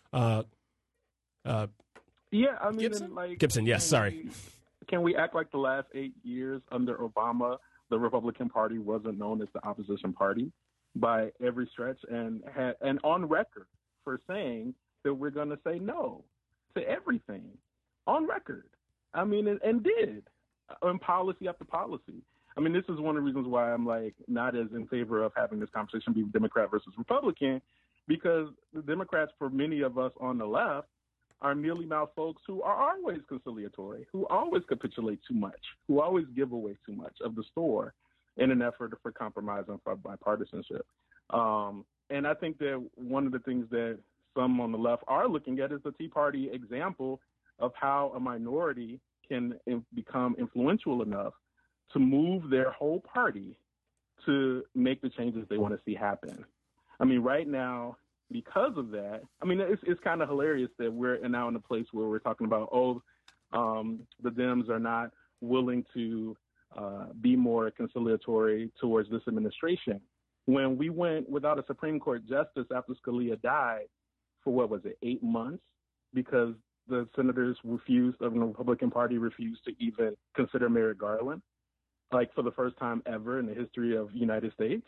Yeah, I mean, Gibson? and, like Gibson, yes, can sorry. Can we act like the last 8 years under Obama, the Republican Party wasn't known as the opposition party by every stretch, and on record for saying that we're going to say no to everything on record. I mean, and did on policy after policy. I mean, this is one of the reasons why I'm like not as in favor of having this conversation be Democrat versus Republican, because the Democrats, for many of us on the left, are mealy-mouthed folks who are always conciliatory, who always capitulate too much, who always give away too much of the store in an effort for compromise and for bipartisanship. And I think that one of the things that some on the left are looking at is the Tea Party example of how a minority can become influential enough to move their whole party to make the changes they want to see happen. I mean, right now, because of that, I mean, it's kind of hilarious that we're now in a place where we're talking about, the Dems are not willing to be more conciliatory towards this administration. When we went without a Supreme Court justice after Scalia died for 8 months, because the senators of the Republican Party refused to even consider Merrick Garland, like for the first time ever in the history of the United States.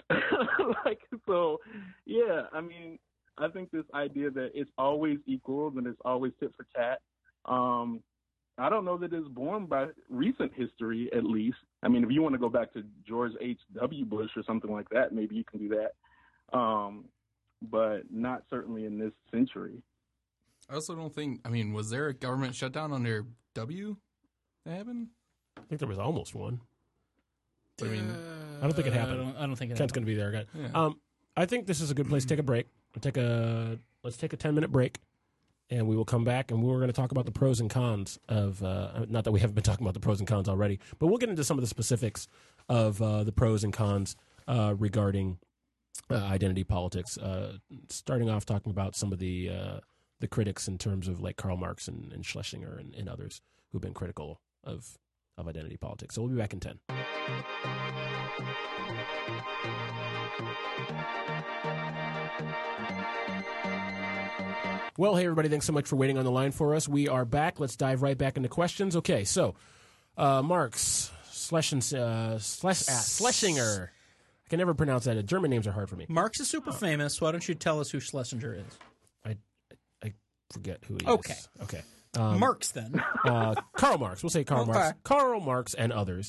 I mean, I think this idea that it's always equal and it's always tit for tat, I don't know that it's born by recent history, at least. I mean, if you want to go back to George H.W. Bush or something like that, maybe you can do that. But not certainly in this century. I also don't think, I mean, was there a government shutdown under W that happened? I think there was almost one. I mean, I don't think it happened. I don't think it Kent's going happened. to be there again. Yeah. I think this is a good place to take a break. Let's take a 10-minute break, and we will come back, and we're going to talk about the pros and cons of, not that we haven't been talking about the pros and cons already, but we'll get into some of the specifics of the pros and cons regarding identity politics, starting off talking about some of the critics in terms of like Karl Marx and Schlesinger and others who've been critical of identity politics. So we'll be back in 10. Well, hey, everybody, thanks so much for waiting on the line for us. We are back. Let's dive right back into questions. Okay, so Marx, Schlesinger. I can never pronounce that. German names are hard for me. Marx is super famous. Why don't you tell us who Schlesinger is? I forget who he Okay. is. Okay. Marx, then. Karl Marx. We'll say Karl Okay. Marx. Karl Marx and others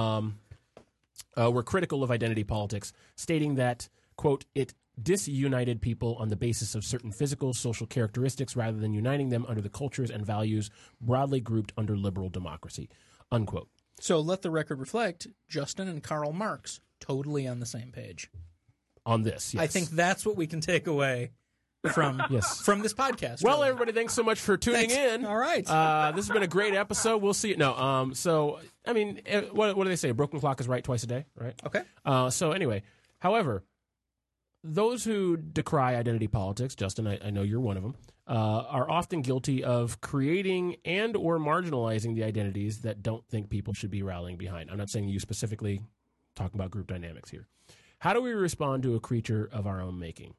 were critical of identity politics, stating that, quote, it disunited people on the basis of certain physical, social characteristics rather than uniting them under the cultures and values broadly grouped under liberal democracy, unquote. So let the record reflect, Justin and Karl Marx, totally on the same page. On this, yes. I think that's what we can take away from Yes. from this podcast. Well, really. everybody, thanks so much for tuning in. All right. This has been a great episode. We'll see it. No, so, I mean, what do they say? A broken clock is right twice a day, right? Okay. So anyway, however, those who decry identity politics, Justin, I know you're one of them, are often guilty of creating and or marginalizing the identities that don't think people should be rallying behind. I'm not saying you specifically, talking about group dynamics here. How do we respond to a creature of our own making?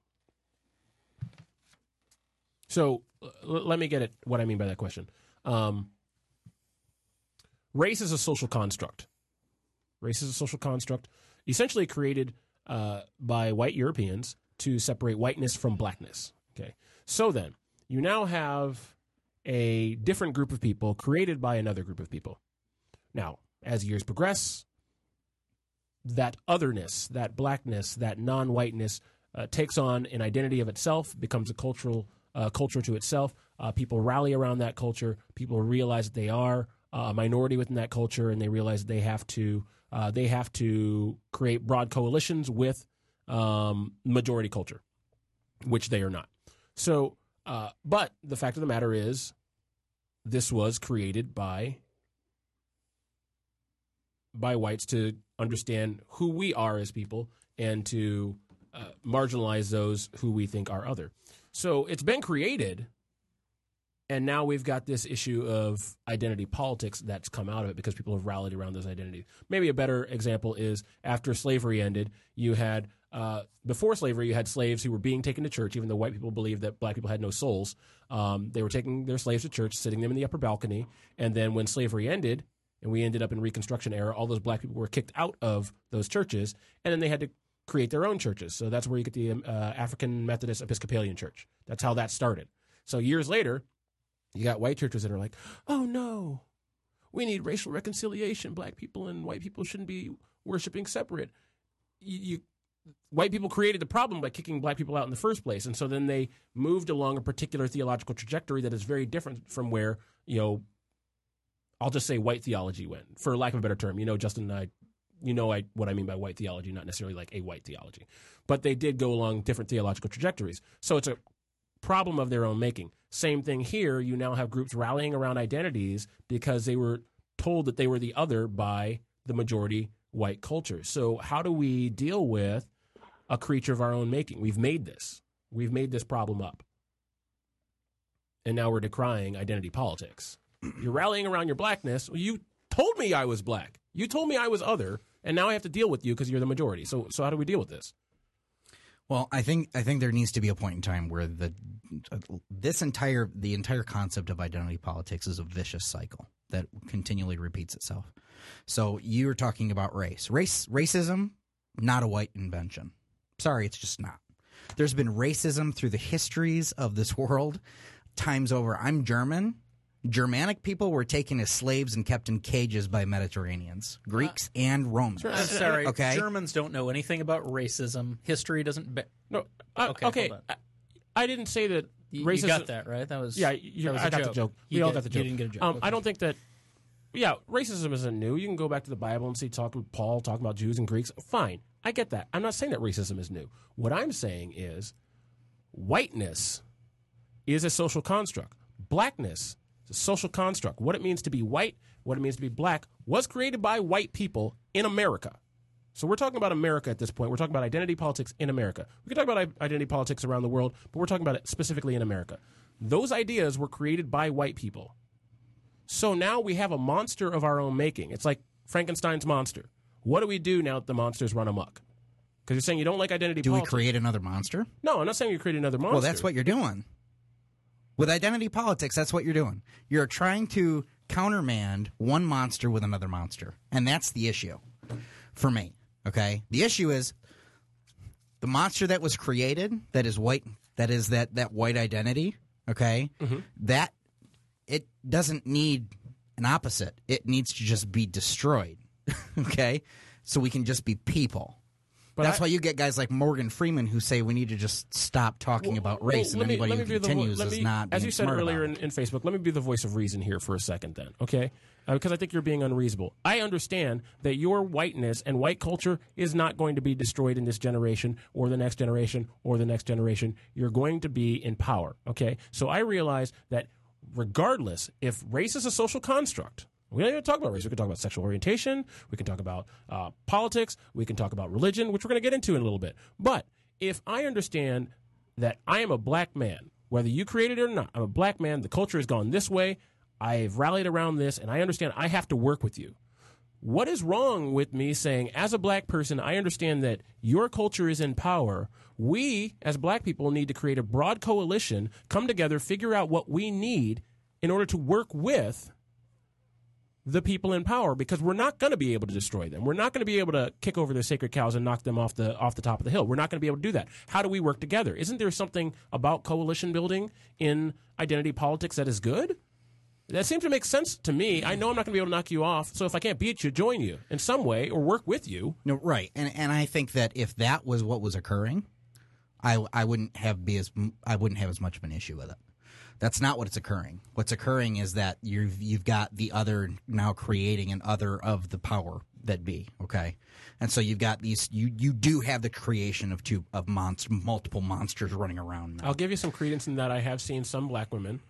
So let me get at what I mean by that question. Race is a social construct. Race is a social construct essentially created by white Europeans to separate whiteness from blackness. Okay. So then, you now have a different group of people created by another group of people. Now, as years progress, that otherness, that blackness, that non-whiteness takes on an identity of itself, becomes a culture to itself. People rally around that culture. People realize that they are a minority within that culture, and they realize that they have to create broad coalitions with majority culture, which they are not. So, but the fact of the matter is, this was created by whites to understand who we are as people and to marginalize those who we think are other. So it's been created, and now we've got this issue of identity politics that's come out of it because people have rallied around those identities. Maybe a better example is after slavery ended, you had before slavery, you had slaves who were being taken to church, even though white people believed that black people had no souls. They were taking their slaves to church, sitting them in the upper balcony, and then when slavery ended, and we ended up in Reconstruction era, all those black people were kicked out of those churches, and then they had to create their own churches. So that's where you get the African Methodist Episcopalian Church. That's how that started. So years later, you got white churches that are like, oh no, we need racial reconciliation. Black people and white people shouldn't be worshiping separate. White people created the problem by kicking black people out in the first place. And so then they moved along a particular theological trajectory that is very different from where, I'll just say white theology went, for lack of a better term. Justin and I, what I mean by white theology, not necessarily like a white theology. But they did go along different theological trajectories. So it's a problem of their own making. Same thing here. You now have groups rallying around identities because they were told that they were the other by the majority white culture. So how do we deal with a creature of our own making? We've made this. we've made this problem up. And now we're decrying identity politics. You're rallying around your blackness. Well, you told me I was black. You told me I was other, and now I have to deal with you because you're the majority. So how do we deal with this? Well, I think there needs to be a point in time where the entire concept of identity politics is a vicious cycle that continually repeats itself. So you're talking about racism, not a white invention. Sorry, it's just not. There's been racism through the histories of this world times over. I'm German. Germanic people were taken as slaves and kept in cages by Mediterraneans, Greeks and Romans. I'm sorry. Okay? Germans don't know anything about racism. History doesn't. No. Okay. Hold on. I didn't say that racism. You got that right. That was Yeah, that was I a got joke. the joke. You We all did- got the joke. You didn't get a joke. Okay. I don't think that. Yeah, racism isn't new. You can go back to the Bible and see Paul talking about Jews and Greeks. Fine, I get that. I'm not saying that racism is new. What I'm saying is, whiteness is a social construct. Blackness is a social construct. What it means to be white, what it means to be black, was created by white people in America. So we're talking about America at this point. We're talking about identity politics in America. We can talk about identity politics around the world, but we're talking about it specifically in America. Those ideas were created by white people. So now we have a monster of our own making. It's like Frankenstein's monster. What do we do now that the monsters run amok? Because you're saying you don't like identity Do we politics. create another monster? No, I'm not saying you create another monster. Well, that's what you're doing. With identity politics, that's what you're doing. You're trying to countermand one monster with another monster. And that's the issue for me. Okay? The issue is the monster that was created, that is white, that is that white identity, okay? That it doesn't need an opposite. It needs to just be destroyed. Okay? So we can just be people. But That's why you get guys like Morgan Freeman who say we need to just stop talking about race, and anybody who continues is not being as you said smart earlier about in Facebook, let me be the voice of reason here for a second then, okay? Because I think you're being unreasonable. I understand that your whiteness and white culture is not going to be destroyed in this generation or the next generation or the next generation. You're going to be in power, okay? So I realize that regardless, if race is a social construct, we don't even talk about race. We can talk about sexual orientation. We can talk about politics. We can talk about religion, which we're going to get into in a little bit. But if I understand that I am a black man, whether you created it or not, I'm a black man, the culture has gone this way, I've rallied around this, and I understand I have to work with you. What is wrong with me saying, as a black person, I understand that your culture is in power. We, as black people, need to create a broad coalition, come together, figure out what we need in order to work with the people in power, because we're not going to be able to destroy them. We're not going to be able to kick over their sacred cows and knock them off the top of the hill. We're not going to be able to do that. How do we work together? Isn't there something about coalition building in identity politics that is good? That seems to make sense to me. I know I'm not going to be able to knock you off, so if I can't beat you, join you in some way or work with you. No, right. And I think that if that was what was occurring, I wouldn't have as much of an issue with it. That's not what's occurring. What's occurring is that you've got the other now creating an other of the power that be, okay? And so you've got these you do have the creation of multiple monsters running around now. I'll give you some credence in that I have seen some black women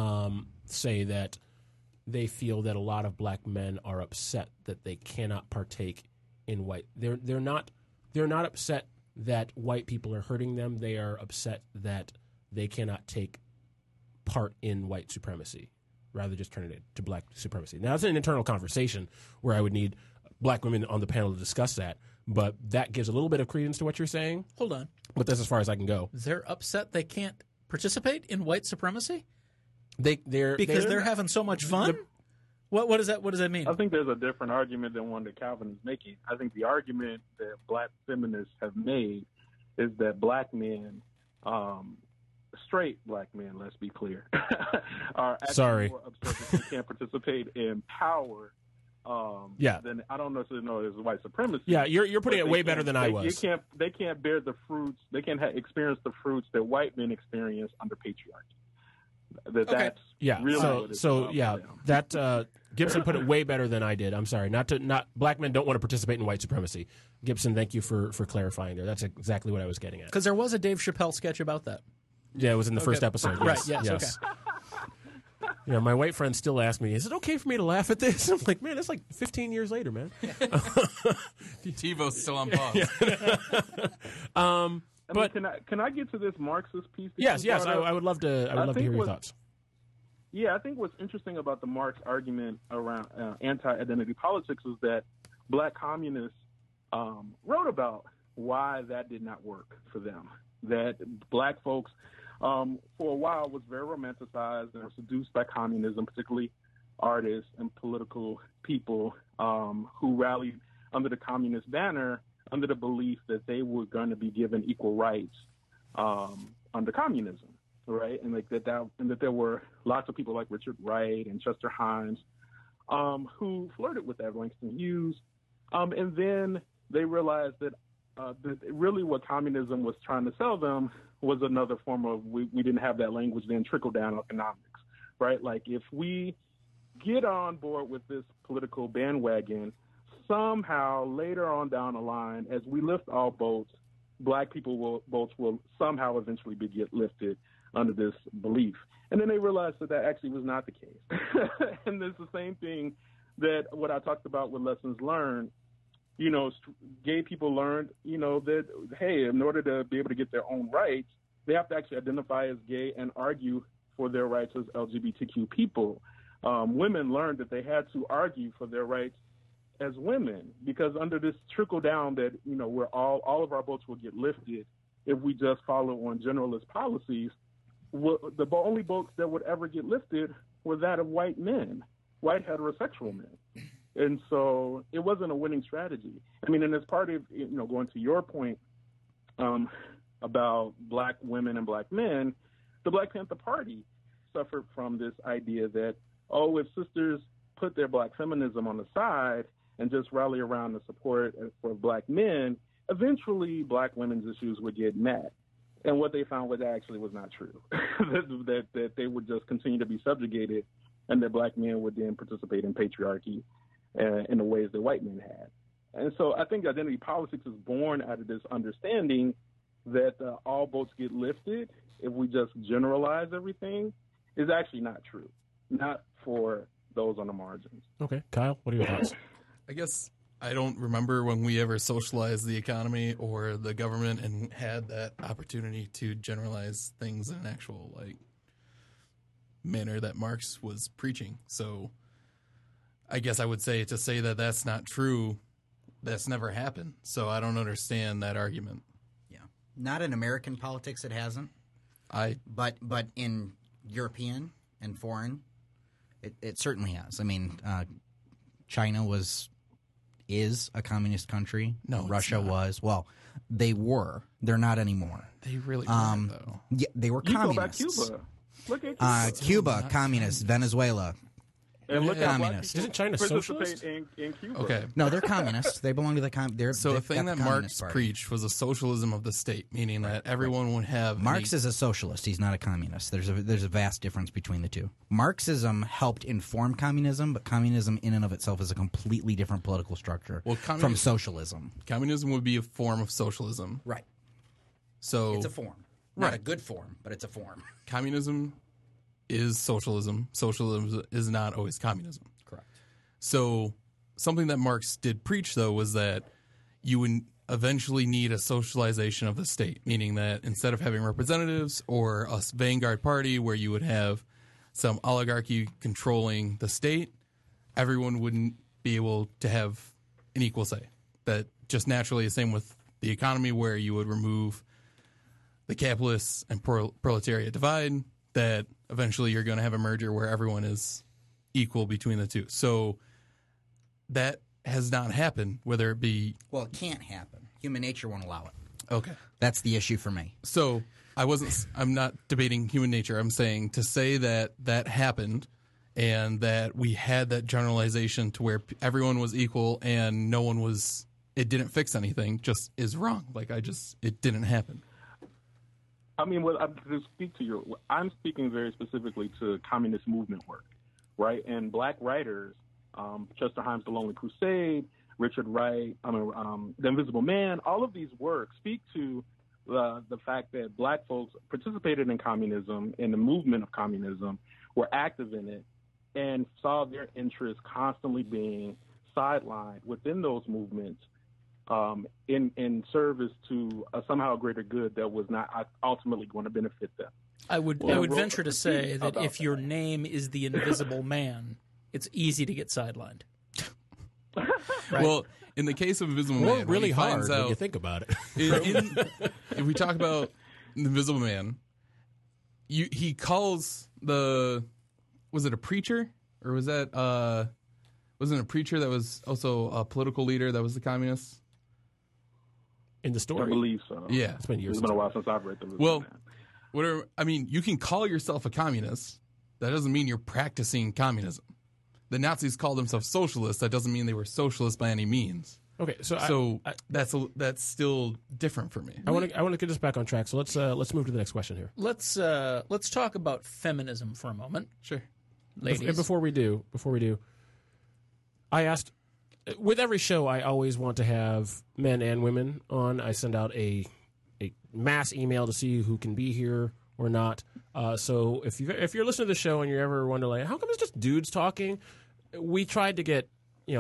say that they feel that a lot of black men are upset that they cannot partake in white. They're not upset that white people are hurting them. They are upset that they cannot take part in white supremacy, rather just turn it to black supremacy. Now, it's an internal conversation where I would need black women on the panel to discuss that, but that gives a little bit of credence to what you're saying. Hold on. But that's as far as I can go. They're upset they can't participate in white supremacy They're having so much fun. What does that mean? I think there's a different argument than one that Calvin is making. I think the argument that black feminists have made is that black men, straight black men, let's be clear, are actually more upset that they can't participate in power. Then I don't necessarily know it's white supremacy. Yeah, you're putting it way better than I was. They can't bear the fruits. They can't experience the fruits that white men experience under patriarchy. That's really what it's about for them. That Gibson put it way better than I did. I'm sorry, not black men don't want to participate in white supremacy. Gibson, thank you for clarifying there. That's exactly what I was getting at. Because there was a Dave Chappelle sketch about that. Yeah, it was in the first episode. Yes, right? Yes. Okay. Yeah, my white friends still ask me, "Is it okay for me to laugh at this?" I'm like, "Man, it's like 15 years later, man." TiVo's still on pause. But- can I get to this Marxist piece? that Yes, you yes. brought up? I would love to. I would love to hear your thoughts. Yeah, I think what's interesting about the Marx argument around anti-identity politics is that black communists wrote about why that did not work for them. That black folks, for a while, was very romanticized and were seduced by communism, particularly artists and political people who rallied under the communist banner under the belief that they were going to be given equal rights under communism, right? And like that there were lots of people like Richard Wright and Chester Himes who flirted with that, Langston Hughes, and then they realized that really what communism was trying to sell them was another form of we didn't have that language then trickle down economics, right? Like if we get on board with this political bandwagon, somehow later on down the line, as we lift all boats, black boats will somehow eventually get lifted under this belief. And then they realized that actually was not the case. And it's the same thing that what I talked about with lessons learned. You know, gay people learned, you know, that, hey, in order to be able to get their own rights, they have to actually identify as gay and argue for their rights as LGBTQ people. Women learned that they had to argue for their rights as women, because under this trickle down that, you know, where all of our boats will get lifted if we just follow on generalist policies, the only boats that would ever get lifted were that of white men, white heterosexual men. And so it wasn't a winning strategy. I mean, and as part of, you know, going to your point about black women and black men, the Black Panther Party suffered from this idea that, oh, if sisters put their black feminism on the side and just rally around the support for black men, eventually black women's issues would get met. And what they found was actually was not true, that they would just continue to be subjugated and that black men would then participate in patriarchy in the ways that white men had. And so I think identity politics is born out of this understanding that all boats get lifted if we just generalize everything is actually not true, not for those on the margins. Okay, Kyle, what are your thoughts? I guess I don't remember when we ever socialized the economy or the government and had that opportunity to generalize things in an actual like manner that Marx was preaching. So I guess I would say to say that that's not true, that's never happened. So I don't understand that argument. Yeah, not in American politics, it hasn't. But in European and foreign, it certainly has. I mean, China is a communist country. No, it's Russia not. was. Well, they were. They're not anymore. They really weren't, though. Yeah, they were You go back communists. Cuba. Look at Cuba. Cuba, not communist. Venezuela. And look at black communist. people Isn't China participate socialist? in Cuba. Okay. No, they're communists. They belong to the So the they've thing got that Communist Marx Party. preached was a socialism of the state, meaning that everyone would have Marx is a socialist. He's not a communist. There's a vast difference between the two. Marxism helped inform communism, but communism in and of itself is a completely different political structure from socialism. communism would be a form of socialism. Right. So It's a form. Not a Right. good form, but it's a form. communism is socialism. Socialism is not always communism. Correct. So something that Marx did preach, though, was that you would eventually need a socialization of the state, meaning that instead of having representatives or a vanguard party where you would have some oligarchy controlling the state, everyone wouldn't be able to have an equal say. That just naturally the same with the economy, where you would remove the capitalist and proletariat divide, that eventually you're going to have a merger where everyone is equal between the two. So that has not happened, whether it be... Well, it can't happen. Human nature won't allow it. Okay. That's the issue for me. So I'm not debating human nature. I'm saying to say that that happened and that we had that generalization to where everyone was equal and no one was, it didn't fix anything, just is wrong. Like it didn't happen. I mean, I'm speaking very specifically to communist movement work, right? And black writers, Chester Himes' The Lonely Crusade, Richard Wright, The Invisible Man, all of these works speak to the fact that black folks participated in communism, in the movement of communism, were active in it, and saw their interests constantly being sidelined within those movements in service to somehow a greater good that was not ultimately going to benefit them. I would wrote venture a to say critique that about if your name is the Invisible Man, it's easy to get sidelined. Right. Well, in the case of Invisible Or Man, really he finds hard when out you think about it. if we talk about the Invisible Man, he calls was it a preacher or was that wasn't it a preacher that was also a political leader that was the communist? In the I story, believe so. Yeah, it's been years. It's been a while since I've read the movie. well, whatever. I mean, you can call yourself a communist. That doesn't mean you're practicing communism. The Nazis called themselves socialists. That doesn't mean they were socialists by any means. Okay, So that's still different for me. I want to get us back on track. So let's move to the next question here. Let's talk about feminism for a moment, Sure. ladies. And before we do, I asked. With every show, I always want to have men and women on. I send out a mass email to see who can be here or not. So if you're listening to the show and you're ever wondering, like, how come it's just dudes talking? We tried to get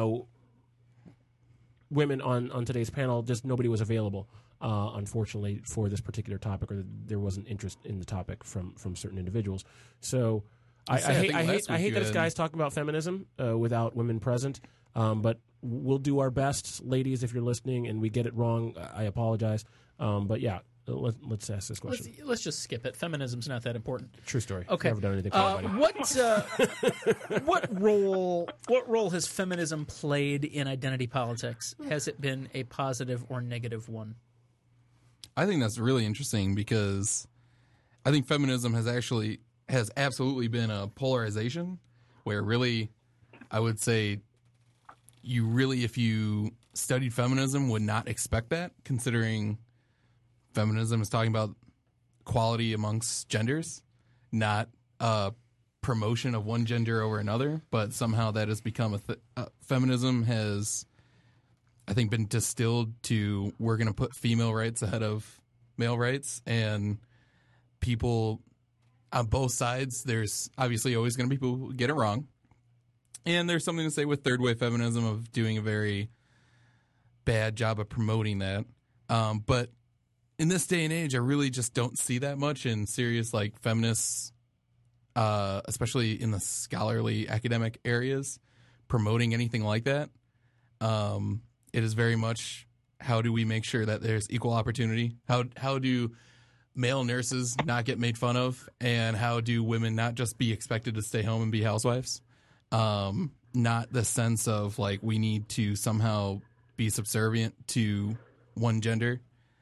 women on today's panel. Just nobody was available, unfortunately, for this particular topic, or there wasn't interest in the topic from certain individuals. So I hate that it's guys talking about feminism without women present. But we'll do our best, ladies. If you're listening and we get it wrong, I apologize. But yeah, let's ask this question. Let's just skip it. Feminism's not that important. True story. Okay. Never done anything for anybody. What role has feminism played in identity politics? Has it been a positive or negative one? I think that's really interesting because I think feminism has absolutely been a polarization where really, I would say, if you studied feminism, would not expect that, considering feminism is talking about equality amongst genders, not promotion of one gender over another, but somehow that has become feminism has, I think, been distilled to we're going to put female rights ahead of male rights, and people on both sides, there's obviously always going to be people who get it wrong. And there's something to say with third wave feminism of doing a very bad job of promoting that. But in this day and age, I really just don't see that much in serious like feminists, especially in the scholarly academic areas, promoting anything like that. It is very much, how do we make sure that there's equal opportunity? How do male nurses not get made fun of? And how do women not just be expected to stay home and be housewives? Not the sense of like we need to somehow be subservient to one gender.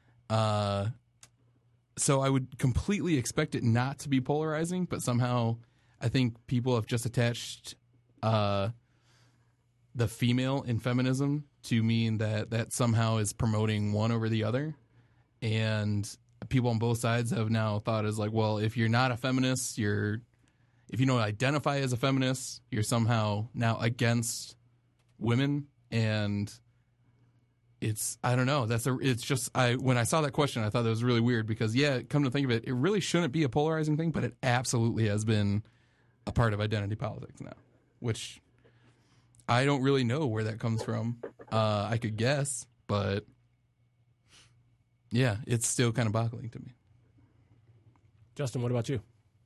So I would completely expect it not to be polarizing, but somehow I think people have just attached the female in feminism to mean that somehow is promoting one over the other. And people on both sides have now thought as like, well, if you're not a feminist, if you don't identify as a feminist, you're somehow now against women. And I don't know. When I saw that question, I thought that was really weird because, yeah, come to think of it, it really shouldn't be a polarizing thing, but it absolutely has been a part of identity politics now, which I don't really know where that comes from. I could guess, but yeah, it's still kind of boggling to me. Justin, what about you?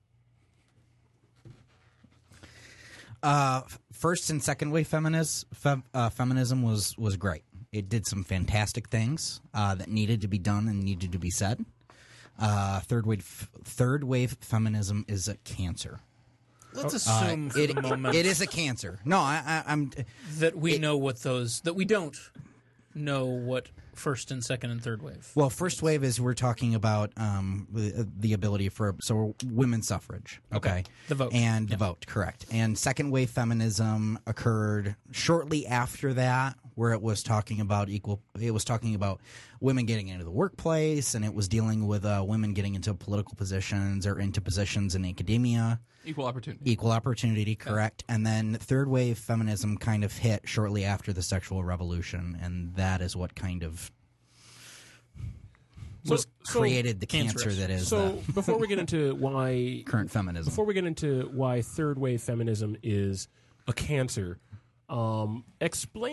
First and second wave feminism was great. It did some fantastic things that needed to be done and needed to be said. Third wave feminism is a cancer. Let's assume for the moment it is a cancer. No, I'm that we know what that we don't know what first and second and third wave. Well, first wave is we're talking about the ability for women's suffrage, okay, the vote, and the vote, correct. And second wave feminism occurred shortly after that, where it was talking about It was talking about women getting into the workplace, and it was dealing with women getting into political positions or into positions in academia. Equal opportunity, correct. And then third wave feminism kind of hit shortly after the sexual revolution, and that is what kind of created the cancer that is. So before we get into why current feminism, before we get into why third wave feminism is a cancer, explain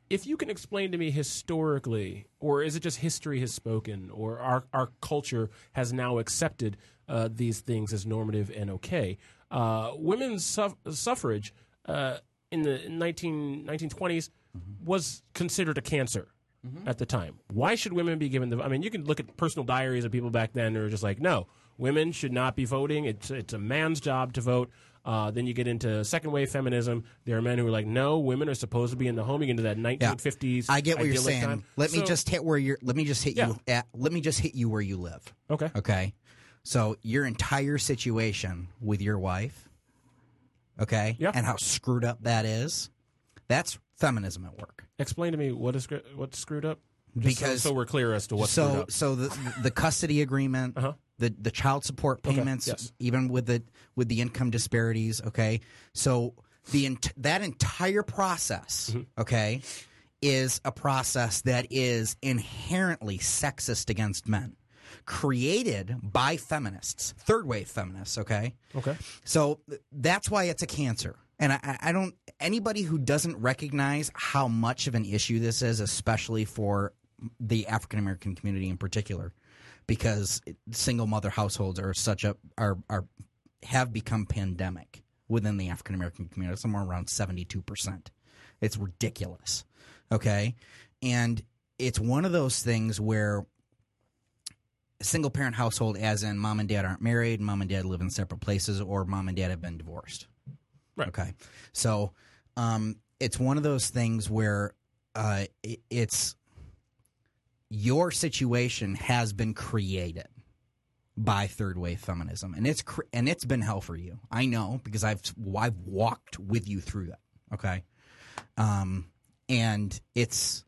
if you can explain to me historically, or is it just history has spoken, or our culture has now accepted these things as normative and okay? Women's suffrage in the 1920s was considered a cancer at the time. Why should women be given the? I mean, you can look at personal diaries of people back then who are just like, no, women should not be voting. It's a man's job to vote. Then you get into second wave feminism. There are men who are like, no, women are supposed to be in the home. You get into that 1950s. I get what you're idyllic saying. time. Let me So- just hit where you're. Let me just hit Yeah. you at. Let me just hit you where you live. Okay. Okay. So your entire situation with your wife, okay, Yeah. and how screwed up that is, that's feminism at work. Explain to me what's screwed up. Just Because- so we're clear as to what's screwed up. So the custody agreement, Uh-huh. the child support Okay, payments, yes. even with the income disparities. Okay, so that entire process, Mm-hmm. okay, is a process that is inherently sexist against men, created by feminists, third wave feminists. Okay, Okay. so that's why it's a cancer. And I don't, anybody who doesn't recognize how much of an issue this is, especially for the African American community in particular, because single mother households are have become pandemic within the African American community, somewhere around 72%. It's ridiculous. Okay. And it's one of those things where a single parent household, as in mom and dad aren't married, mom and dad live in separate places, or mom and dad have been divorced. Right. Okay. So it's one of those things where it's your situation has been created by third wave feminism, and it's been hell for you. I know, because I've walked with you through that. Okay. And it's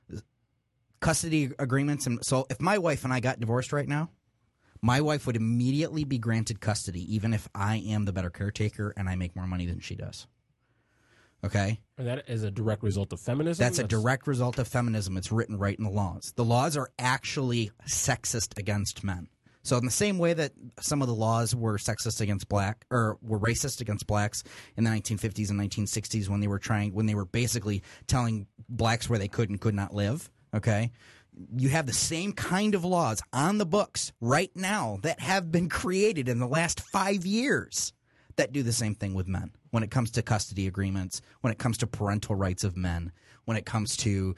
custody agreements. And so if my wife and I got divorced right now, my wife would immediately be granted custody, even if I am the better caretaker and I make more money than she does. Okay? And that is a direct result of feminism? That's a direct result of feminism. It's written right in the laws. The laws are actually sexist against men. So in the same way that some of the laws were sexist against were racist against blacks in the 1950s and 1960s when they were basically telling blacks where they could and could not live, okay? You have the same kind of laws on the books right now that have been created in the last 5 years that do the same thing with men when it comes to custody agreements, when it comes to parental rights of men, when it comes to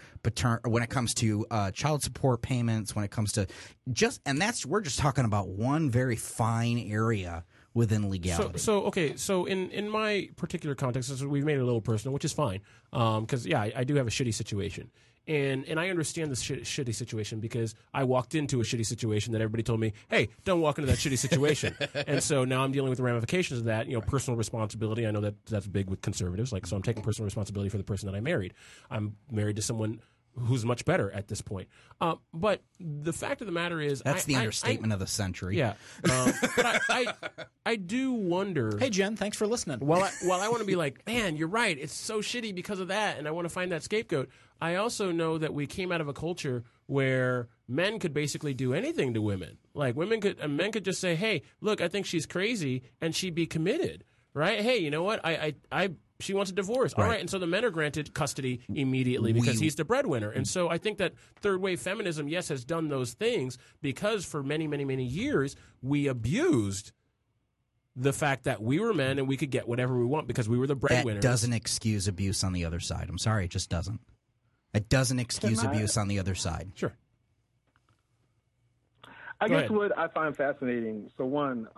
child support payments, when it comes to we're just talking about one very fine area within legality. So in my particular context, we've made it a little personal, which is fine, because I do have a shitty situation. And I understand this shitty situation because I walked into a shitty situation that everybody told me, hey, don't walk into that shitty situation. And so now I'm dealing with the ramifications of that, personal responsibility. I know that that's big with conservatives. So I'm taking personal responsibility for the person that I married. I'm married to someone who's much better at this point. But the fact of the matter is... That's the understatement of the century. Yeah. But I do wonder... Hey, Jen, thanks for listening. While I want to be like, man, you're right, it's so shitty because of that, and I want to find that scapegoat, I also know that we came out of a culture where men could basically do anything to women. Like men could just say, hey, look, I think she's crazy, and she'd be committed, right? Hey, you know what? She wants a divorce. All right. And so the men are granted custody immediately because he's the breadwinner. And so I think that third wave feminism, yes, has done those things because for many, many, many years we abused the fact that we were men and we could get whatever we want because we were the breadwinners. That doesn't excuse abuse on the other side. I'm sorry, it just doesn't. It doesn't excuse abuse on the other side. Sure. I Go guess ahead. what I find fascinating, so one,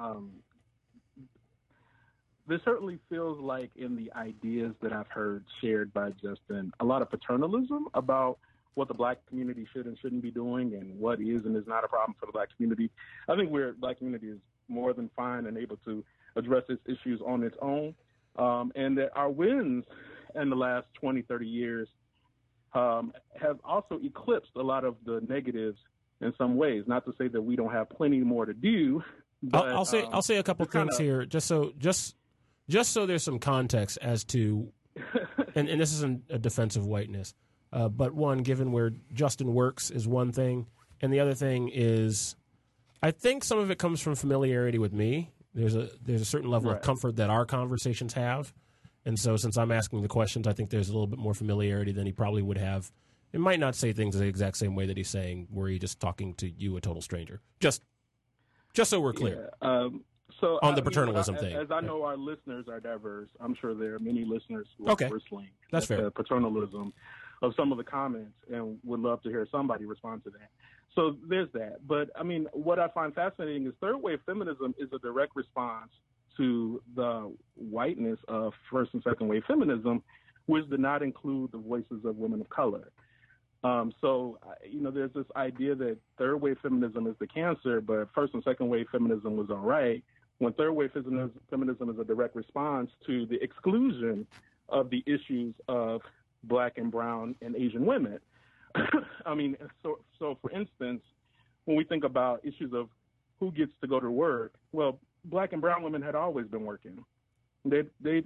there certainly feels like in the ideas that I've heard shared by Justin, a lot of paternalism about what the black community should and shouldn't be doing and what is and is not a problem for the black community. I think black community is more than fine and able to address its issues on its own. And that our wins in the last 20, 30 years have also eclipsed a lot of the negatives in some ways. Not to say that we don't have plenty more to do. But, I'll say a couple things here, just so there's some context as to, and this isn't a defense of whiteness, but one, given where Justin works is one thing, and the other thing is, I think some of it comes from familiarity with me. There's a certain level of comfort that our conversations have, And so since I'm asking the questions, I think there's a little bit more familiarity than he probably would have. It might not say things the exact same way that he's saying, were he just talking to you, a total stranger. Just so we're clear. Yeah. So on the paternalism as, thing. As I know, our listeners are diverse. I'm sure there are many listeners who are bristling That's fair. The paternalism of some of the comments, and would love to hear somebody respond to that. So there's that. But I mean, what I find fascinating is third wave feminism is a direct response to the whiteness of first and second wave feminism, which did not include the voices of women of color. So, there's this idea that third wave feminism is the cancer, but first and second wave feminism was all right, when third wave feminism is a direct response to the exclusion of the issues of Black and brown and Asian women. I mean, so for instance, when we think about issues of who gets to go to work, well, Black and brown women had always been working. They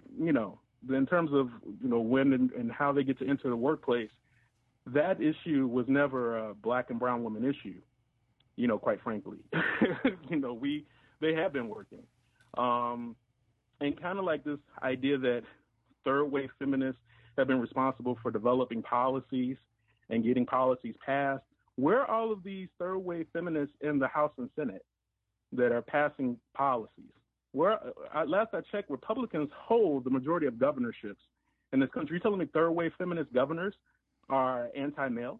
in terms of, when and how they get to enter the workplace, that issue was never a Black and brown woman issue, quite frankly. They have been working. And kind of like this idea that third wave feminists have been responsible for developing policies and getting policies passed. Where are all of these third wave feminists in the House and Senate that are passing policies? Last I checked, Republicans hold the majority of governorships in this country. You're telling me third wave feminist governors are anti-male?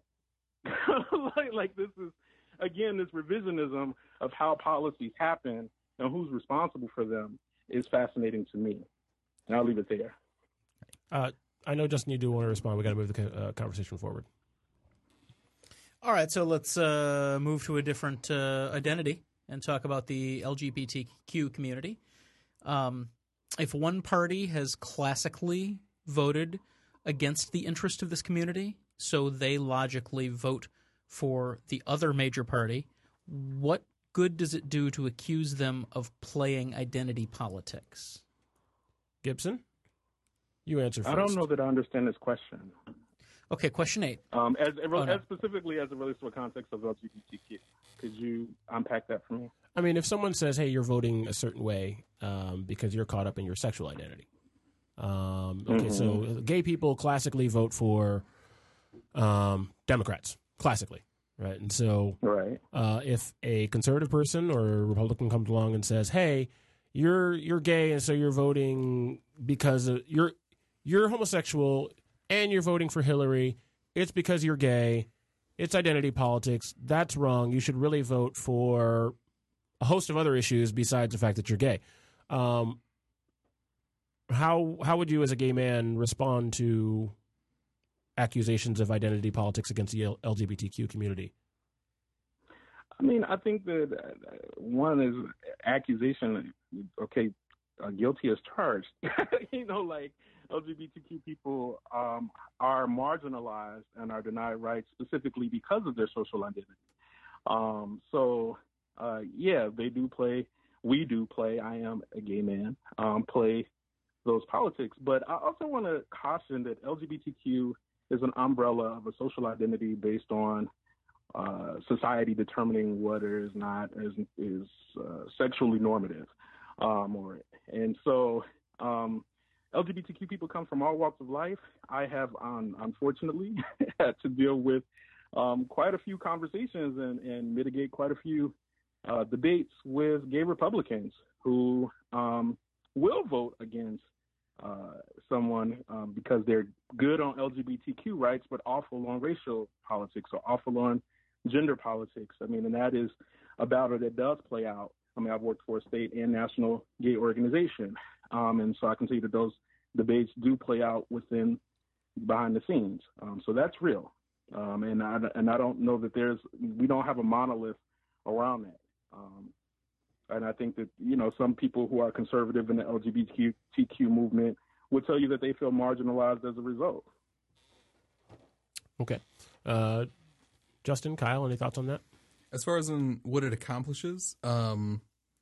like this is, again, this revisionism of how policies happen and who's responsible for them is fascinating to me. And I'll leave it there. I know, Justin, you do want to respond. We got to move the conversation forward. All right, so let's move to a different identity and talk about the LGBTQ community. If one party has classically voted against the interest of this community, so they logically vote for the other major party, what good does it do to accuse them of playing identity politics? Gibson, you answer first. I don't know that I understand this question. Okay, question 8. As specifically as it relates to a context of LGBTQ. Could you unpack that for me? I mean, if someone says, hey, you're voting a certain way because you're caught up in your sexual identity. Okay, so gay people classically vote for Democrats, classically, right? And so if a conservative person or a Republican comes along and says, hey, you're gay and so you're voting because of, you're homosexual and you're voting for Hillary, it's because you're gay, it's identity politics, that's wrong, you should really vote for a host of other issues besides the fact that you're gay. How would you as a gay man respond to accusations of identity politics against the LGBTQ community? I mean, I think that one is accusation, okay, guilty as charged. Like LGBTQ people are marginalized and are denied rights specifically because of their social identity. They do play, we do play, I am a gay man, play those politics. But I also want to caution that LGBTQ is an umbrella of a social identity based on society determining what is not is sexually normative, LGBTQ people come from all walks of life. I have unfortunately had to deal with quite a few conversations and mitigate quite a few debates with gay Republicans who will vote against someone because they're good on LGBTQ rights, but awful on racial politics or awful on gender politics. I mean, and that is a battle that does play out. I mean, I've worked for a state and national gay organization, and so I can see that those debates do play out behind the scenes. So that's real, and I don't know that we don't have a monolith around that. And I think that, some people who are conservative in the LGBTQ movement would tell you that they feel marginalized as a result. Okay. Justin, Kyle, any thoughts on that? As far as in what it accomplishes, I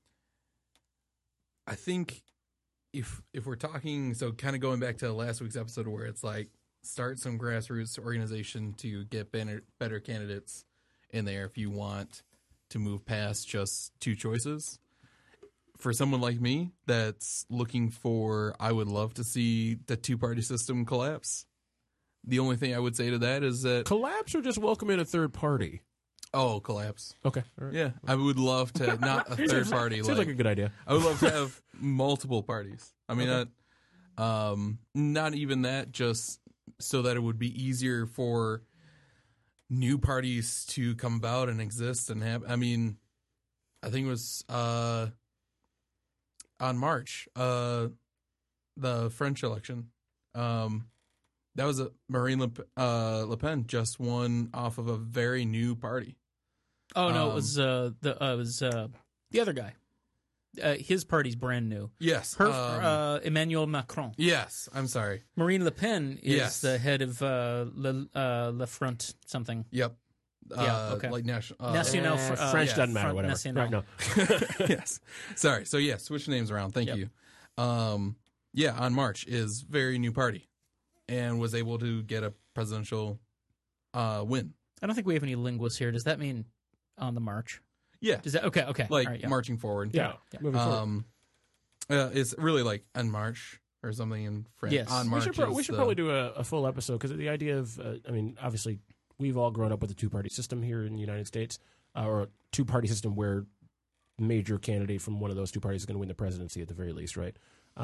think if we're talking, so kind of going back to last week's episode where it's like start some grassroots organization to get better candidates in there if you want to move past just two choices. for someone like me that's looking for, I would love to see the two-party system collapse. The only thing I would say to that is that Collapse or just welcome in a third party? collapse. Okay. All right. Yeah, I would love to not a third party. Seems like a good idea. I would love to have multiple parties. I mean, not even that, just so that it would be easier for new parties to come about and exist and have. I mean, I think it was on March, the French election. That was Marine Le Pen just won off of a very new party. Oh no, it was the other guy. His party's brand new. Yes, Emmanuel Macron. Yes, I'm sorry. Marine Le Pen is Yes. the head of Le Front something. Yep. Yeah, okay. Like national. National French yeah, doesn't matter. Front Whatever. National. Right, no. Yes. Sorry. So yeah, switch names around. Thank Yep. you. Yeah, on March is very new party, and was able to get a presidential win. I don't think we have any linguists here. Does that mean on the march? Yeah, Does that okay? like All right, yeah. marching forward. Yeah. Moving forward. It's really like en marche or something in French. Yes. On We March. should, we should probably do a full episode because the idea of, I mean, obviously, we've all grown up with a two-party system here in the United States, or a two-party system where major candidate from one of those two parties is going to win the presidency at the very least, right?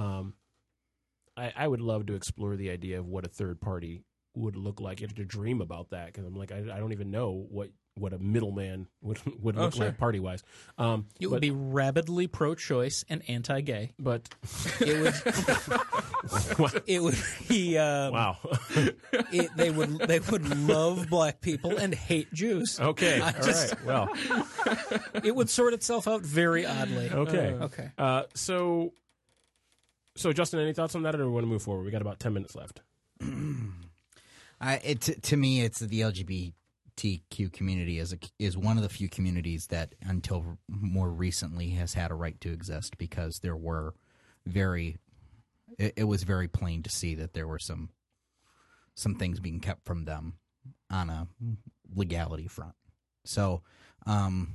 I would love to explore the idea of what a third party would look like. You have to dream about that because I'm like, I don't even know what a middleman would look sure. like party-wise. It would be rabidly pro-choice and anti-gay. But It would. It would be. wow. They would love black people and hate Jews. Okay. All just- right. Well. It would sort itself out very oddly. Okay. Okay. So Justin, any thoughts on that, or do we want to move forward? We got about 10 minutes left. To me, it's the LGBTQ community is one of the few communities that, until more recently, has had a right to exist because there were it was very plain to see that there were some things being kept from them on a legality front. So, I'm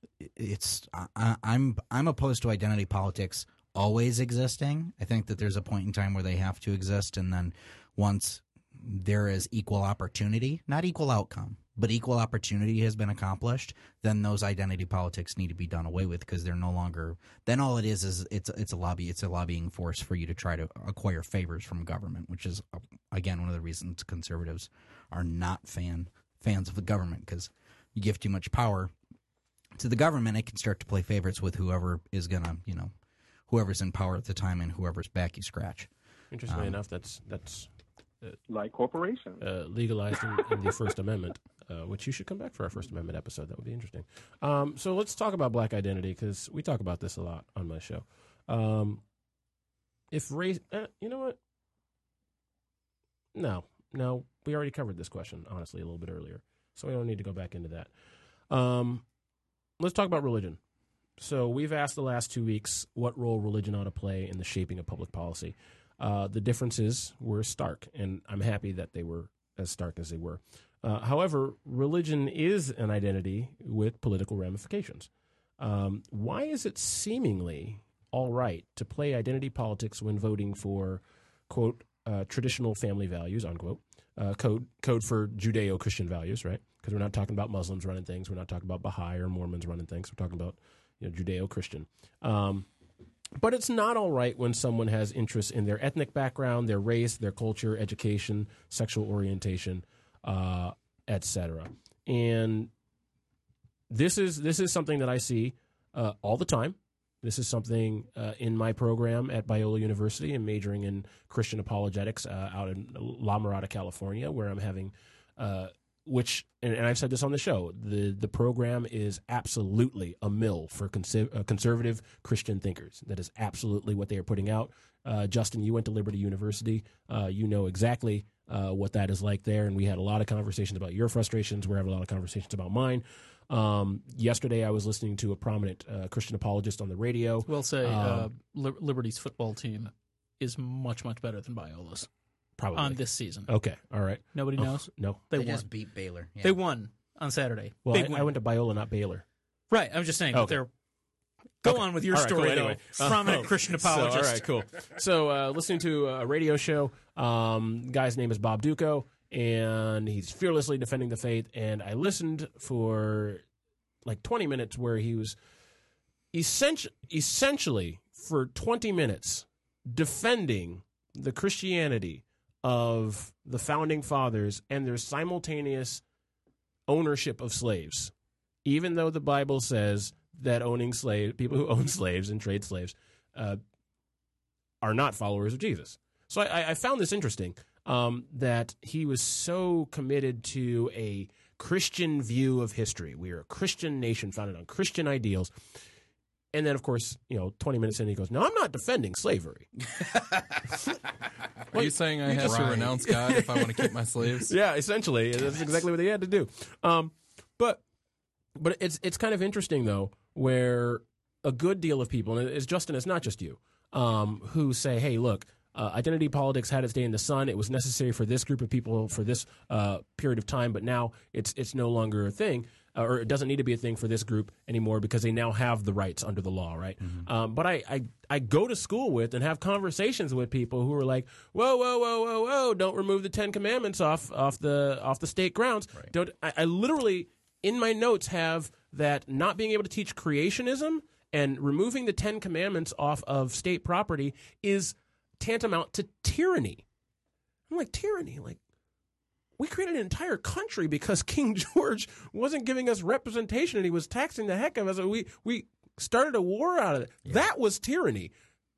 opposed to identity politics always existing. I think that there's a point in time where they have to exist, and then once there is equal opportunity, not equal outcome, but equal opportunity has been accomplished, then those identity politics need to be done away with because they're no longer. Then all it is it's a lobbying force for you to try to acquire favors from government, which is again one of the reasons conservatives are not fans of the government, because you give too much power to the government, it can start to play favorites with whoever is gonna, whoever's in power at the time and whoever's back you scratch. Interestingly enough, that's Like corporations. legalized in the First Amendment, which you should come back for our First Amendment episode. That would be interesting. So let's talk about black identity because we talk about this a lot on my show. If race, you know what? No, we already covered this question, honestly, a little bit earlier, so we don't need to go back into that. Let's talk about religion. So we've asked the last 2 weeks what role religion ought to play in the shaping of public policy. The differences were stark, and I'm happy that they were as stark as they were. However, religion is an identity with political ramifications. Why is it seemingly all right to play identity politics when voting for, quote, traditional family values, unquote, code for Judeo-Christian values, right? Because we're not talking about Muslims running things. We're not talking about Baha'i or Mormons running things. We're talking about Judeo-Christian. But it's not all right when someone has interests in their ethnic background, their race, their culture, education, sexual orientation, etc. And this is something that I see all the time. This is something in my program at Biola University. I'm majoring in Christian apologetics out in La Mirada, California, where I'm having and I've said this on the show, the program is absolutely a mill for conservative Christian thinkers. That is absolutely what they are putting out. Justin, you went to Liberty University. You know exactly what that is like there, and we had a lot of conversations about your frustrations. We're having a lot of conversations about mine. Yesterday, I was listening to a prominent Christian apologist on the radio. We'll say Liberty's football team is much, much better than Biola's. Probably on this season. Okay, all right. Nobody knows? No. They won. just beat Baylor. Yeah. They won on Saturday. Well, Big I went to Biola, not Baylor. Right, I was just saying. Okay. They're Go on with your All right, cool, story, anyway. though. Prominent Christian apologist. So, all right, cool. So, listening to a radio show, guy's name is Bob Duco, and he's fearlessly defending the faith. And I listened for like 20 minutes where he was essentially for 20 minutes defending the Christianity of the founding fathers and their simultaneous ownership of slaves, even though the Bible says that people who own slaves and trade slaves are not followers of Jesus. So I found this interesting, that he was so committed to a Christian view of history. We are a Christian nation founded on Christian ideals. And then, of course, 20 minutes in, he goes, "No, I'm not defending slavery." Are you saying I have to renounce God if I want to keep my slaves? Yeah, essentially. That's exactly what he had to do. But it's kind of interesting, though, where a good deal of people, and it's Justin, it's not just you, who say, hey, look, identity politics had its day in the sun. It was necessary for this group of people for this period of time, but now it's no longer a thing, or it doesn't need to be a thing for this group anymore because they now have the rights under the law, right? Mm-hmm. But I go to school with and have conversations with people who are like, whoa, don't remove the 10 Commandments off the state grounds. Right. I literally in my notes have that not being able to teach creationism and removing the 10 Commandments off of state property is tantamount to tyranny. I'm like, tyranny? Like, we created an entire country because King George wasn't giving us representation and he was taxing the heck out of us. We started a war out of it. Yeah. That was tyranny.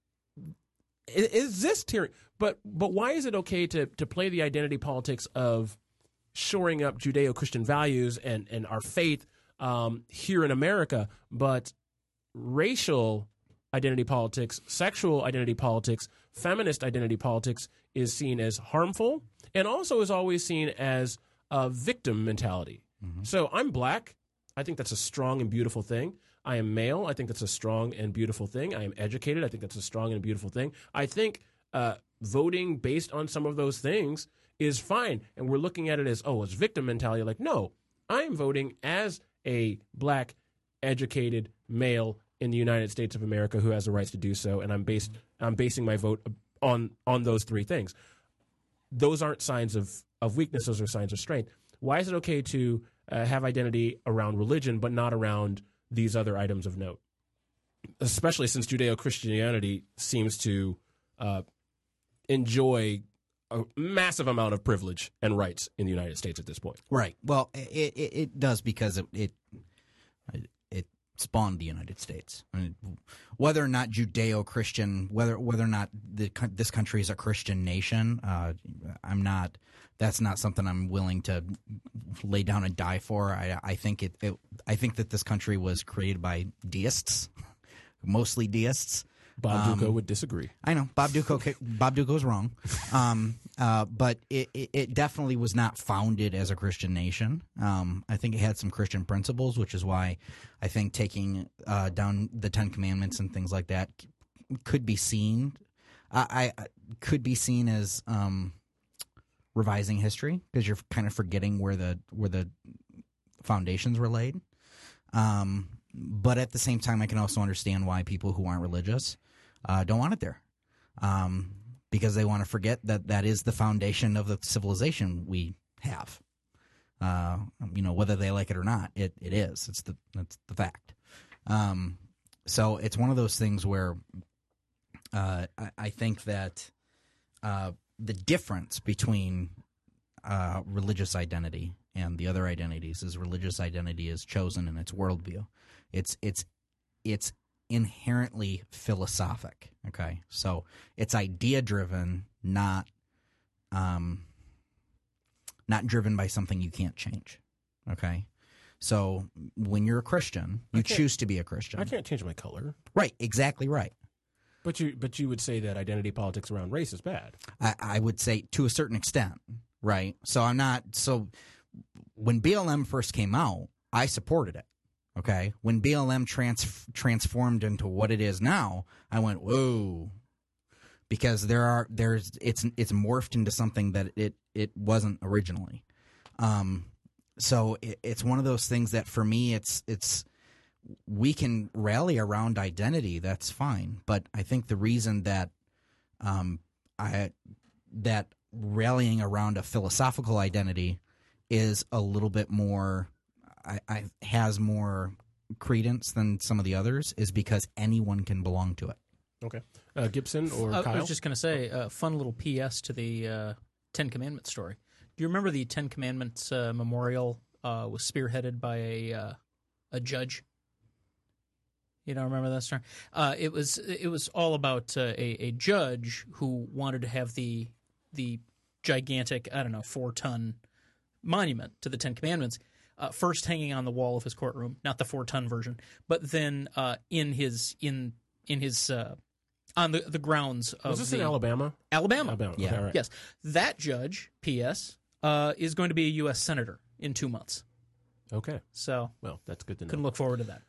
Is this tyranny? But why is it okay to play the identity politics of shoring up Judeo-Christian values and our faith here in America, but racial identity politics, sexual identity politics, feminist identity politics is seen as harmful and also is always seen as a victim mentality. Mm-hmm. So I'm black. I think that's a strong and beautiful thing. I am male. I think that's a strong and beautiful thing. I am educated. I think that's a strong and beautiful thing. I think voting based on some of those things is fine. And we're looking at it as, it's victim mentality. Like, no, I'm voting as a black, educated male in the United States of America who has the rights to do so, and I'm basing my vote on those three things. Those aren't signs of weakness; those are signs of strength. Why is it okay to have identity around religion, but not around these other items of note? Especially since Judeo-Christianity seems to enjoy a massive amount of privilege and rights in the United States at this point. Right. Well, it does because it spawned the United States. I mean, whether or not Judeo-Christian, whether or not this country is a Christian nation, that's not something I'm willing to lay down and die for. I think I think that this country was created by deists, mostly deists. Bob Duco would disagree. I know Bob Duco's wrong, but it definitely was not founded as a Christian nation. I think it had some Christian principles, which is why I think taking down the 10 Commandments and things like that could be seen. I could be seen as revising history because you're kind of forgetting where the foundations were laid. But at the same time, I can also understand why people who aren't religious don't want it there, because they want to forget that is the foundation of the civilization we have. Whether they like it or not, it is. That's the fact. So it's one of those things where I think that the difference between religious identity and the other identities is religious identity is chosen in its worldview. It's inherently philosophic. Okay, so it's idea driven, not driven by something you can't change. Okay, so when you're a Christian, you choose to be a Christian. I can't change my color. Right, exactly right. But you would say that identity politics around race is bad. I would say to a certain extent, right? So I'm not. So when BLM first came out, I supported it. Okay, when BLM transformed into what it is now, I went whoa, because it's morphed into something that it wasn't originally. So it's one of those things that for me it's we can rally around identity. That's fine. But I think the reason that that rallying around a philosophical identity is a little bit more, has more credence than some of the others is because anyone can belong to it. Okay. Gibson or Kyle? I was just going to say a fun little PS to the Ten Commandments story. Do you remember the Ten Commandments memorial was spearheaded by a judge? You don't remember that story? It was all about a judge who wanted to have the gigantic, 4-ton monument to the Ten Commandments first hanging on the wall of his courtroom, not the 4-ton version, but then in his on the grounds of Was this in Alabama? Alabama. Okay, Yeah. all right. Yes, that judge, P.S., is going to be a U.S. senator in 2 months. Okay. So Well, that's good to know. can look forward to that.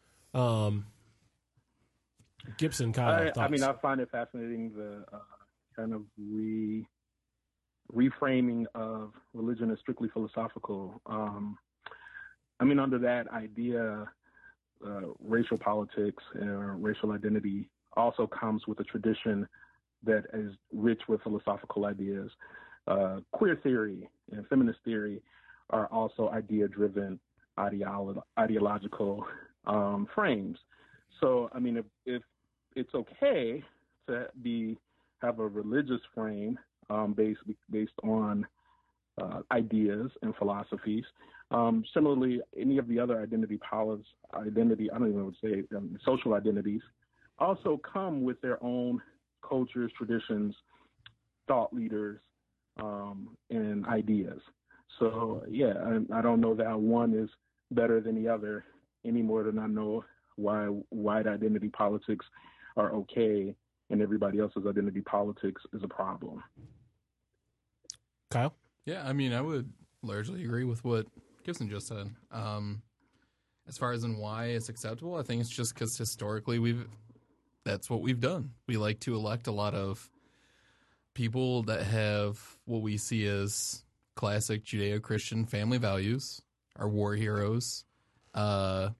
Gibson, Kyle, I thoughts? mean, I find it fascinating the kind of reframing of religion as strictly philosophical. I mean, under that idea, racial politics and racial identity also comes with a tradition that is rich with philosophical ideas. Queer theory and feminist theory are also idea-driven ideological frames. So, I mean, if it's okay to have a religious frame based on ideas and philosophies. Similarly, any of the other social identities also come with their own cultures, traditions, thought leaders, and ideas. So, yeah, I don't know that one is better than the other any more than I know why white identity politics are okay and everybody else's identity politics is a problem. Kyle? Yeah, I mean, I would largely agree with what Gibson just said. As far as in why it's acceptable, I think it's just because historically that's what we've done. We like to elect a lot of people that have what we see as classic Judeo-Christian family values, are war heroes, are,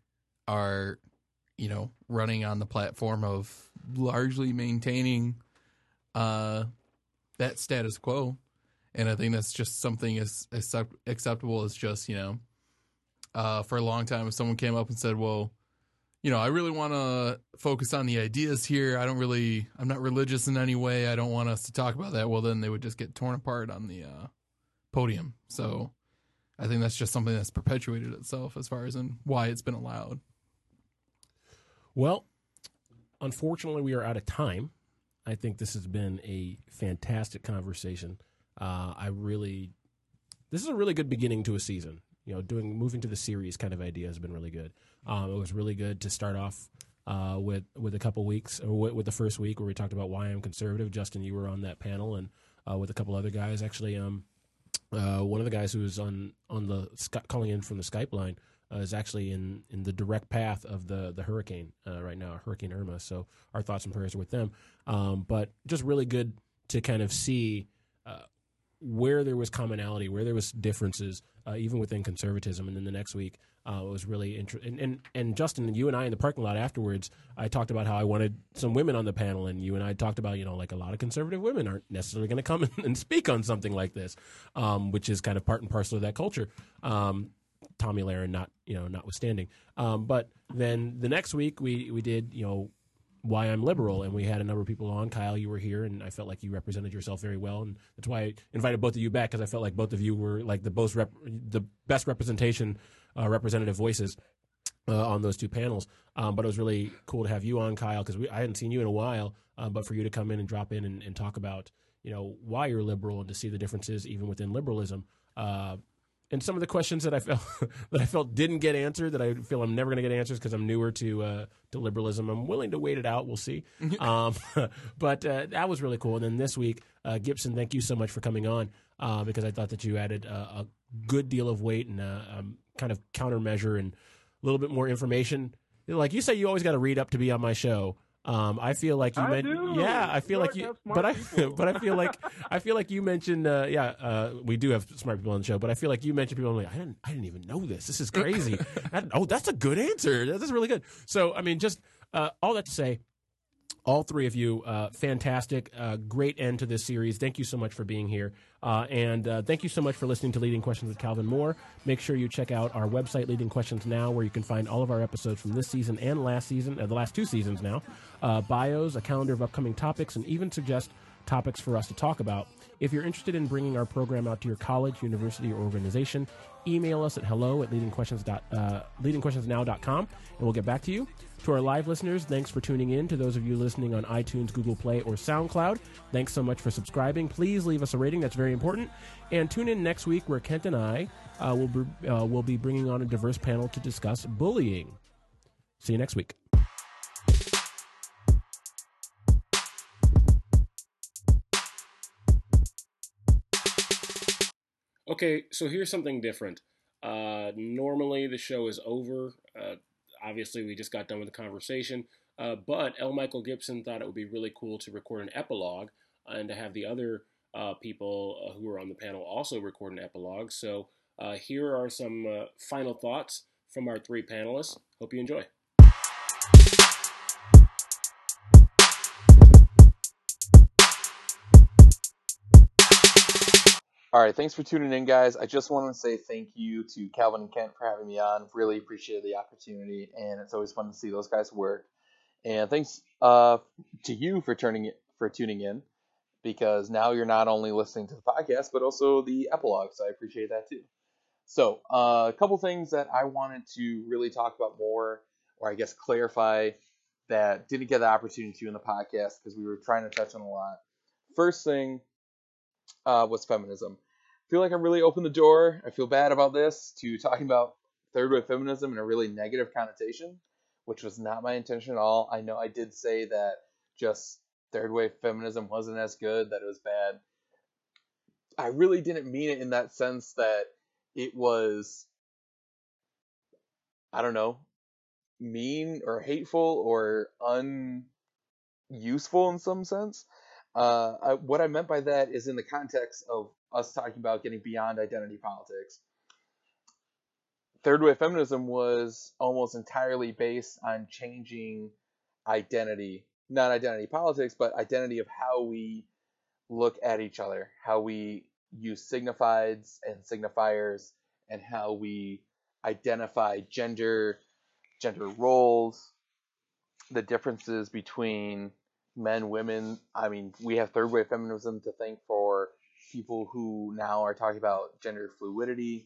running on the platform of largely maintaining that status quo. And I think that's just something as acceptable as just, for a long time, if someone came up and said, well, I really want to focus on the ideas here. I'm not religious in any way. I don't want us to talk about that. Well, then they would just get torn apart on the podium. So I think that's just something that's perpetuated itself as far as in why it's been allowed. Well, unfortunately, we are out of time. I think this has been a fantastic conversation. This is a really good beginning to a season. Moving to the series kind of idea has been really good. It was really good to start off with a couple weeks, or with the first week where we talked about why I'm conservative. Justin, you were on that panel, and with a couple other guys. Actually, one of the guys who was on the calling in from the Skype line is actually in the direct path of the hurricane right now, Hurricane Irma. So our thoughts and prayers are with them. But just really good to kind of see where there was commonality, where there was differences, even within conservatism. And then the next week, it was really interesting. And Justin, you and I in the parking lot afterwards, I talked about how I wanted some women on the panel, and you and I talked about, like a lot of conservative women aren't necessarily going to come and speak on something like this, which is kind of part and parcel of that culture. Tommy Lahren notwithstanding. But then the next week we did, why I'm liberal, and we had a number of people on. Kyle, you were here, and I felt like you represented yourself very well, and that's why I invited both of you back, because I felt like both of you were like the best representation, representative voices on those two panels. But it was really cool to have you on, Kyle, because I hadn't seen you in a while, but for you to come in and drop in and talk about why you're liberal and to see the differences even within liberalism. And some of the questions that I felt didn't get answered, that I feel I'm never going to get answers because I'm newer to liberalism. I'm willing to wait it out. We'll see. But that was really cool. And then this week, Gibson, thank you so much for coming on, because I thought that you added a good deal of weight and kind of countermeasure and a little bit more information. Like you say, you always got to read up to be on my show. I feel like you I mentioned, do. yeah, I feel New like York you, has smart but I, people. but I feel like you mentioned, we do have smart people on the show, but I feel like you mentioned people. I'm like, I didn't even know this. This is crazy. That's a good answer. That's really good. So, I mean, just all that to say, all three of you, fantastic, great end to this series. Thank you so much for being here. And thank you so much for listening to Leading Questions with Calvin Moore. Make sure you check out our website, Leading Questions Now, where you can find all of our episodes from this season and last season, the last 2 seasons now, bios, a calendar of upcoming topics, and even suggest topics for us to talk about. If you're interested in bringing our program out to your college, university, or organization, email us at hello@leadingquestionsnow.com, and we'll get back to you. To our live listeners, thanks for tuning in. To those of you listening on iTunes, Google Play, or SoundCloud, thanks so much for subscribing. Please leave us a rating. That's very important. And tune in next week where Kent and I will be bringing on a diverse panel to discuss bullying. See you next week. Okay, so here's something different. Normally the show is over. Obviously, we just got done with the conversation. But L. Michael Gibson thought it would be really cool to record an epilogue and to have the other people who are on the panel also record an epilogue. So here are some final thoughts from our 3 panelists. Hope you enjoy. All right, thanks for tuning in, guys. I just want to say thank you to Calvin and Kent for having me on. Really appreciate the opportunity, and it's always fun to see those guys work. And thanks to you for tuning in, because now you're not only listening to the podcast but also the epilogue. So I appreciate that too. So a couple things that I wanted to really talk about more, or I guess clarify, that didn't get the opportunity to in the podcast because we were trying to touch on a lot. First thing was feminism. I feel like I really opened the door. I feel bad about this, to talking about third wave feminism in a really negative connotation, which was not my intention at all. I know I did say that just third wave feminism wasn't as good, that it was bad. I really didn't mean it in that sense that it was, I don't know, mean or hateful or unuseful in some sense. What I meant by that is in the context of us talking about getting beyond identity politics. Third wave feminism was almost entirely based on changing identity, not identity politics, but identity of how we look at each other, how we use signifieds and signifiers, and how we identify gender roles, the differences between men, women. I mean, we have third wave feminism to thank for people who now are talking about gender fluidity,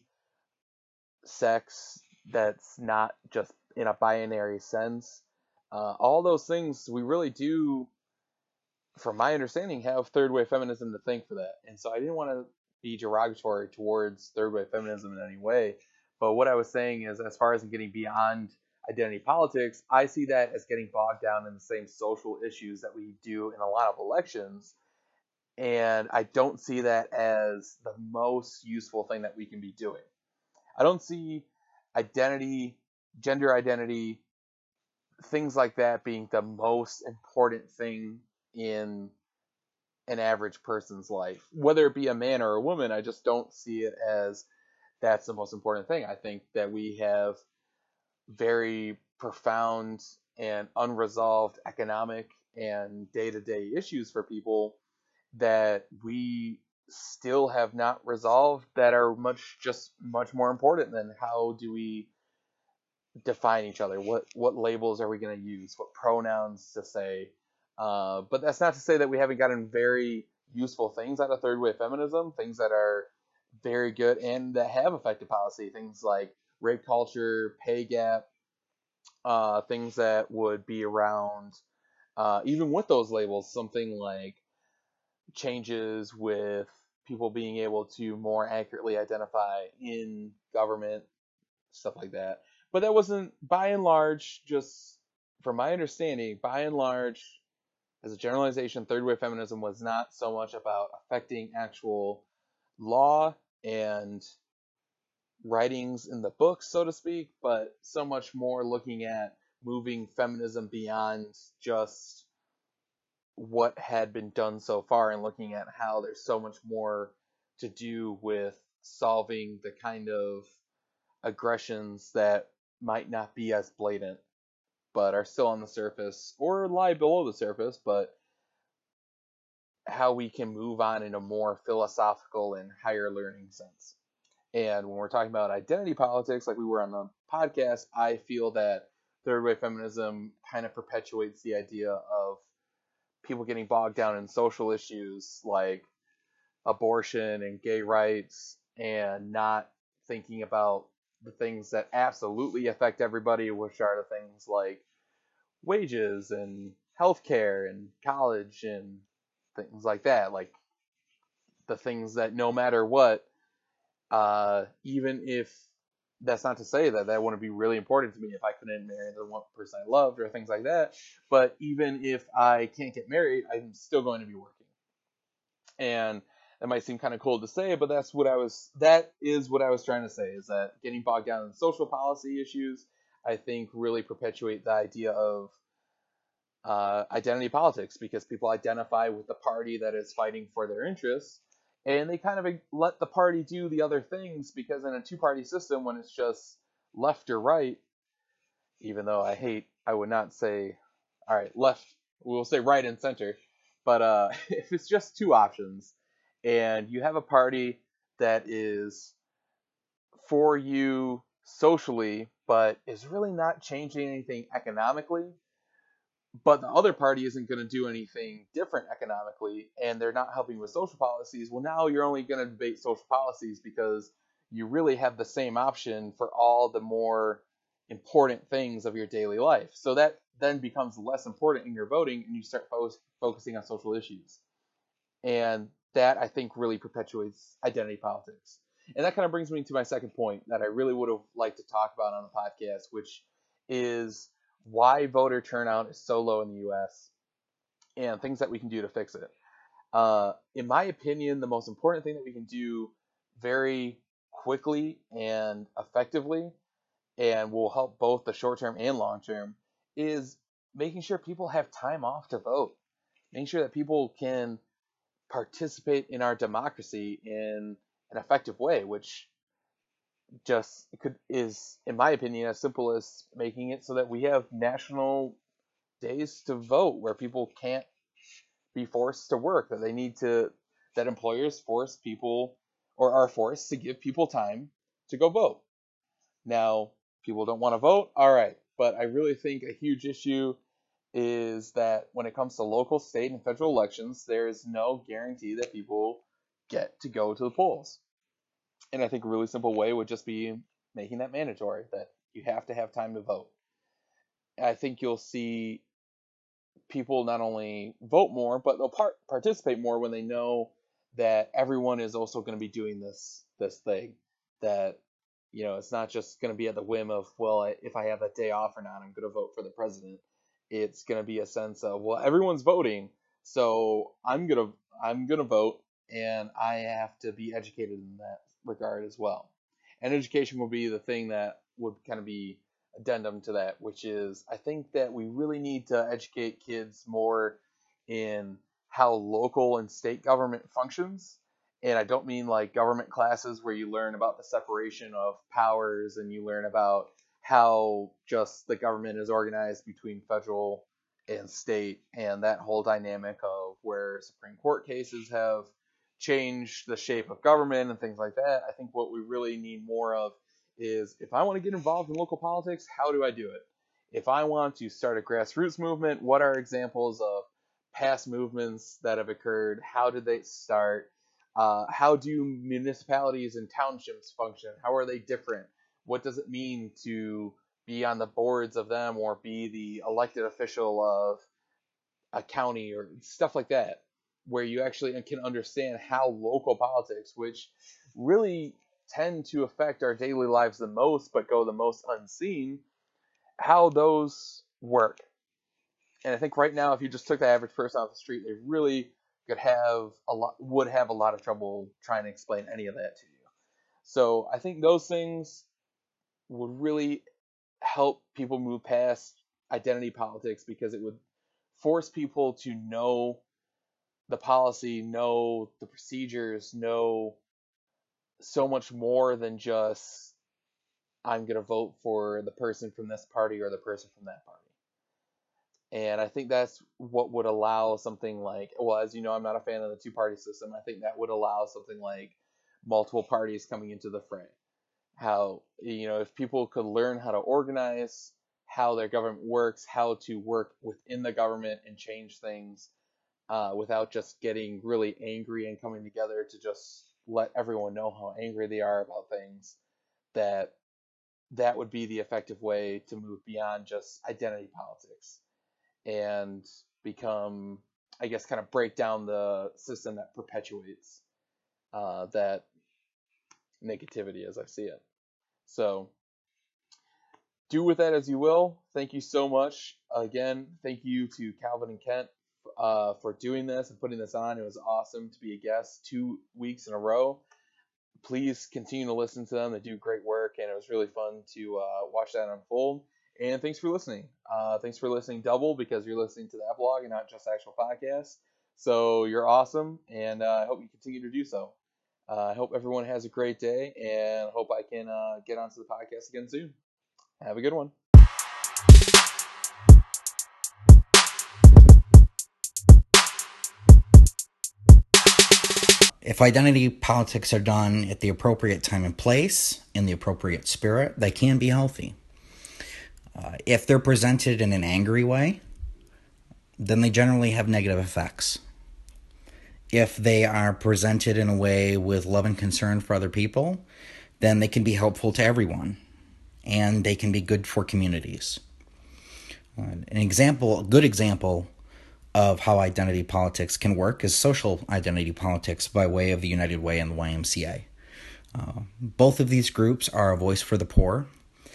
sex that's not just in a binary sense. All those things, we really do, from my understanding, have third wave feminism to thank for that. And so I didn't want to be derogatory towards third wave feminism in any way. But what I was saying is, as far as getting beyond identity politics, I see that as getting bogged down in the same social issues that we do in a lot of elections. And I don't see that as the most useful thing that we can be doing. I don't see identity, gender identity, things like that being the most important thing in an average person's life. Whether it be a man or a woman, I just don't see it as that's the most important thing. I think that we have very profound and unresolved economic and day-to-day issues for people that we still have not resolved, that are much more important than how do we define each other, what labels are we going to use, what pronouns to say. But that's not to say that we haven't gotten very useful things out of third wave feminism, things that are very good and that have affected policy, things like rape culture, pay gap, things that would be around, even with those labels, something like changes with people being able to more accurately identify in government, stuff like that. But that wasn't, by and large, just from my understanding, by and large, as a generalization, third wave feminism was not so much about affecting actual law and writings in the books, so to speak, but so much more looking at moving feminism beyond just what had been done so far and looking at how there's so much more to do with solving the kind of aggressions that might not be as blatant but are still on the surface or lie below the surface, but how we can move on in a more philosophical and higher learning sense. And when we're talking about identity politics, like we were on the podcast, I feel that third wave feminism kind of perpetuates the idea of people getting bogged down in social issues like abortion and gay rights and not thinking about the things that absolutely affect everybody, which are the things like wages and healthcare and college and things like that. Like the things that no matter what, even if that's not to say that that wouldn't be really important to me if I couldn't marry the one person I loved or things like that. But even if I can't get married, I'm still going to be working. And that might seem kind of cold to say, but that is what I was trying to say, is that getting bogged down in social policy issues, I think really perpetuate the idea of identity politics, because people identify with the party that is fighting for their interests, and they kind of let the party do the other things, because in a two-party system, when it's just left or right, even though I would not say, all right, left, we'll say right and center, but if it's just two options, and you have a party that is for you socially, but is really not changing anything economically, but the other party isn't going to do anything different economically, and they're not helping with social policies, well, now you're only going to debate social policies because you really have the same option for all the more important things of your daily life. So that then becomes less important in your voting, and you start focusing on social issues. And that, I think, really perpetuates identity politics. And that kind of brings me to my second point that I really would have liked to talk about on the podcast, which is why voter turnout is so low in the U.S. and things that we can do to fix it. In my opinion, the most important thing that we can do very quickly and effectively, and will help both the short term and long term, is making sure people have time off to vote. Making sure that people can participate in our democracy in an effective way, which is, in my opinion, as simple as making it so that we have national days to vote where people can't be forced to work, that employers force people or are forced to give people time to go vote. Now, people don't want to vote, all right, but I really think a huge issue is that when it comes to local, state, and federal elections, there is no guarantee that people get to go to the polls. And I think a really simple way would just be making that mandatory, that you have to have time to vote. I think you'll see people not only vote more, but they'll participate more when they know that everyone is also going to be doing this thing. That, it's not just going to be at the whim of, well, if I have that day off or not, I'm going to vote for the president. It's going to be a sense of, well, everyone's voting, so I'm gonna vote, and I have to be educated in that regard as well. And education will be the thing that would kind of be addendum to that, which is, I think that we really need to educate kids more in how local and state government functions. And I don't mean like government classes where you learn about the separation of powers and you learn about how just the government is organized between federal and state, and that whole dynamic of where Supreme Court cases have changed the shape of government and things like that. I think what we really need more of is, if I want to get involved in local politics, how do I do it? If I want to start a grassroots movement, what are examples of past movements that have occurred? How did they start? How do municipalities and townships function? How are they different? What does it mean to be on the boards of them or be the elected official of a county or stuff like that, where you actually can understand how local politics, which really tend to affect our daily lives the most but go the most unseen, how those work. And I think right now, if you just took the average person off the street, they really would have a lot of trouble trying to explain any of that to you. So I think those things would really help people move past identity politics because it would force people to know the policy, know the procedures, know so much more than just I'm going to vote for the person from this party or the person from that party. And I think that's what would allow something like, well, as you know, I'm not a fan of the two-party system. I think that would allow something like multiple parties coming into the fray. How, if people could learn how to organize, how their government works, how to work within the government and change things without just getting really angry and coming together to just let everyone know how angry they are about things, that would be the effective way to move beyond just identity politics and become, I guess, kind of break down the system that perpetuates that negativity as I see it. So do with that as you will. Thank you so much. Again, thank you to Calvin and Kent for doing this and putting this on. It was awesome to be a guest 2 weeks in a row. Please continue to listen to them. They do great work, and it was really fun to watch that unfold. And thanks for listening. Thanks for listening double because you're listening to the epilogue and not just actual podcasts. So you're awesome, and I hope you continue to do so. I hope everyone has a great day, and hope I can get onto the podcast again soon. Have a good one. If identity politics are done at the appropriate time and place, in the appropriate spirit, they can be healthy. If they're presented in an angry way, then they generally have negative effects. If they are presented in a way with love and concern for other people, then they can be helpful to everyone, and they can be good for communities. A good example of how identity politics can work is social identity politics by way of the United Way and the YMCA. Both of these groups are a voice for the poor,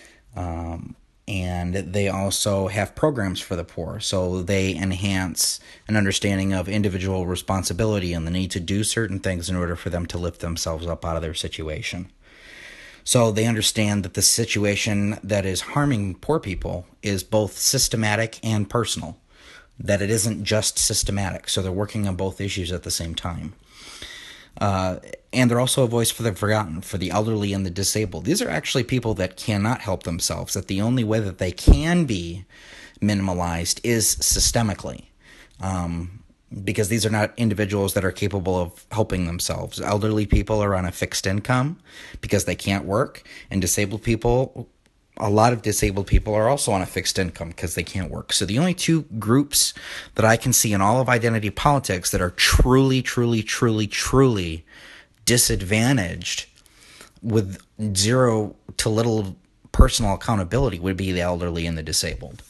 and they also have programs for the poor. So they enhance an understanding of individual responsibility and the need to do certain things in order for them to lift themselves up out of their situation. So they understand that the situation that is harming poor people is both systematic and personal, that it isn't just systematic. So they're working on both issues at the same time. And they're also a voice for the forgotten, for the elderly and the disabled. These are actually people that cannot help themselves, that the only way that they can be minimalized is systemically, because these are not individuals that are capable of helping themselves. Elderly people are on a fixed income because they can't work, and a lot of disabled people are also on a fixed income because they can't work. So the only two groups that I can see in all of identity politics that are truly, truly, truly, truly disadvantaged with zero to little personal accountability would be the elderly and the disabled.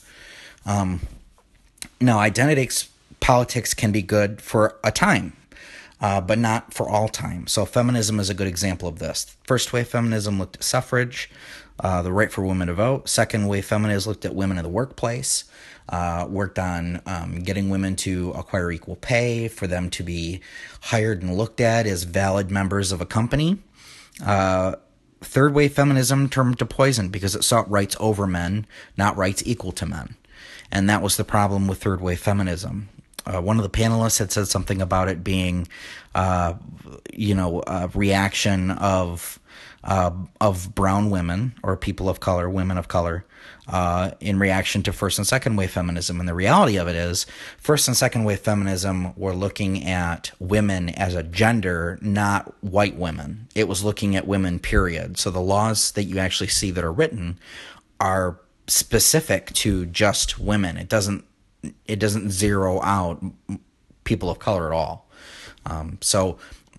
Now, identity politics can be good for a time, but not for all time. So feminism is a good example of this. First wave feminism looked at suffrage, the right for women to vote. Second wave feminism looked at women in the workplace, worked on getting women to acquire equal pay, for them to be hired and looked at as valid members of a company. Third wave feminism turned to poison because it sought rights over men, not rights equal to men. And that was the problem with third wave feminism. One of the panelists had said something about it being, a reaction of brown women or people of color, women of color, in reaction to first and second wave feminism. And the reality of it is, first and second wave feminism were looking at women as a gender, not white women. It was looking at women, period. So the laws that you actually see that are written are specific to just women. It doesn't zero out people of color at all. So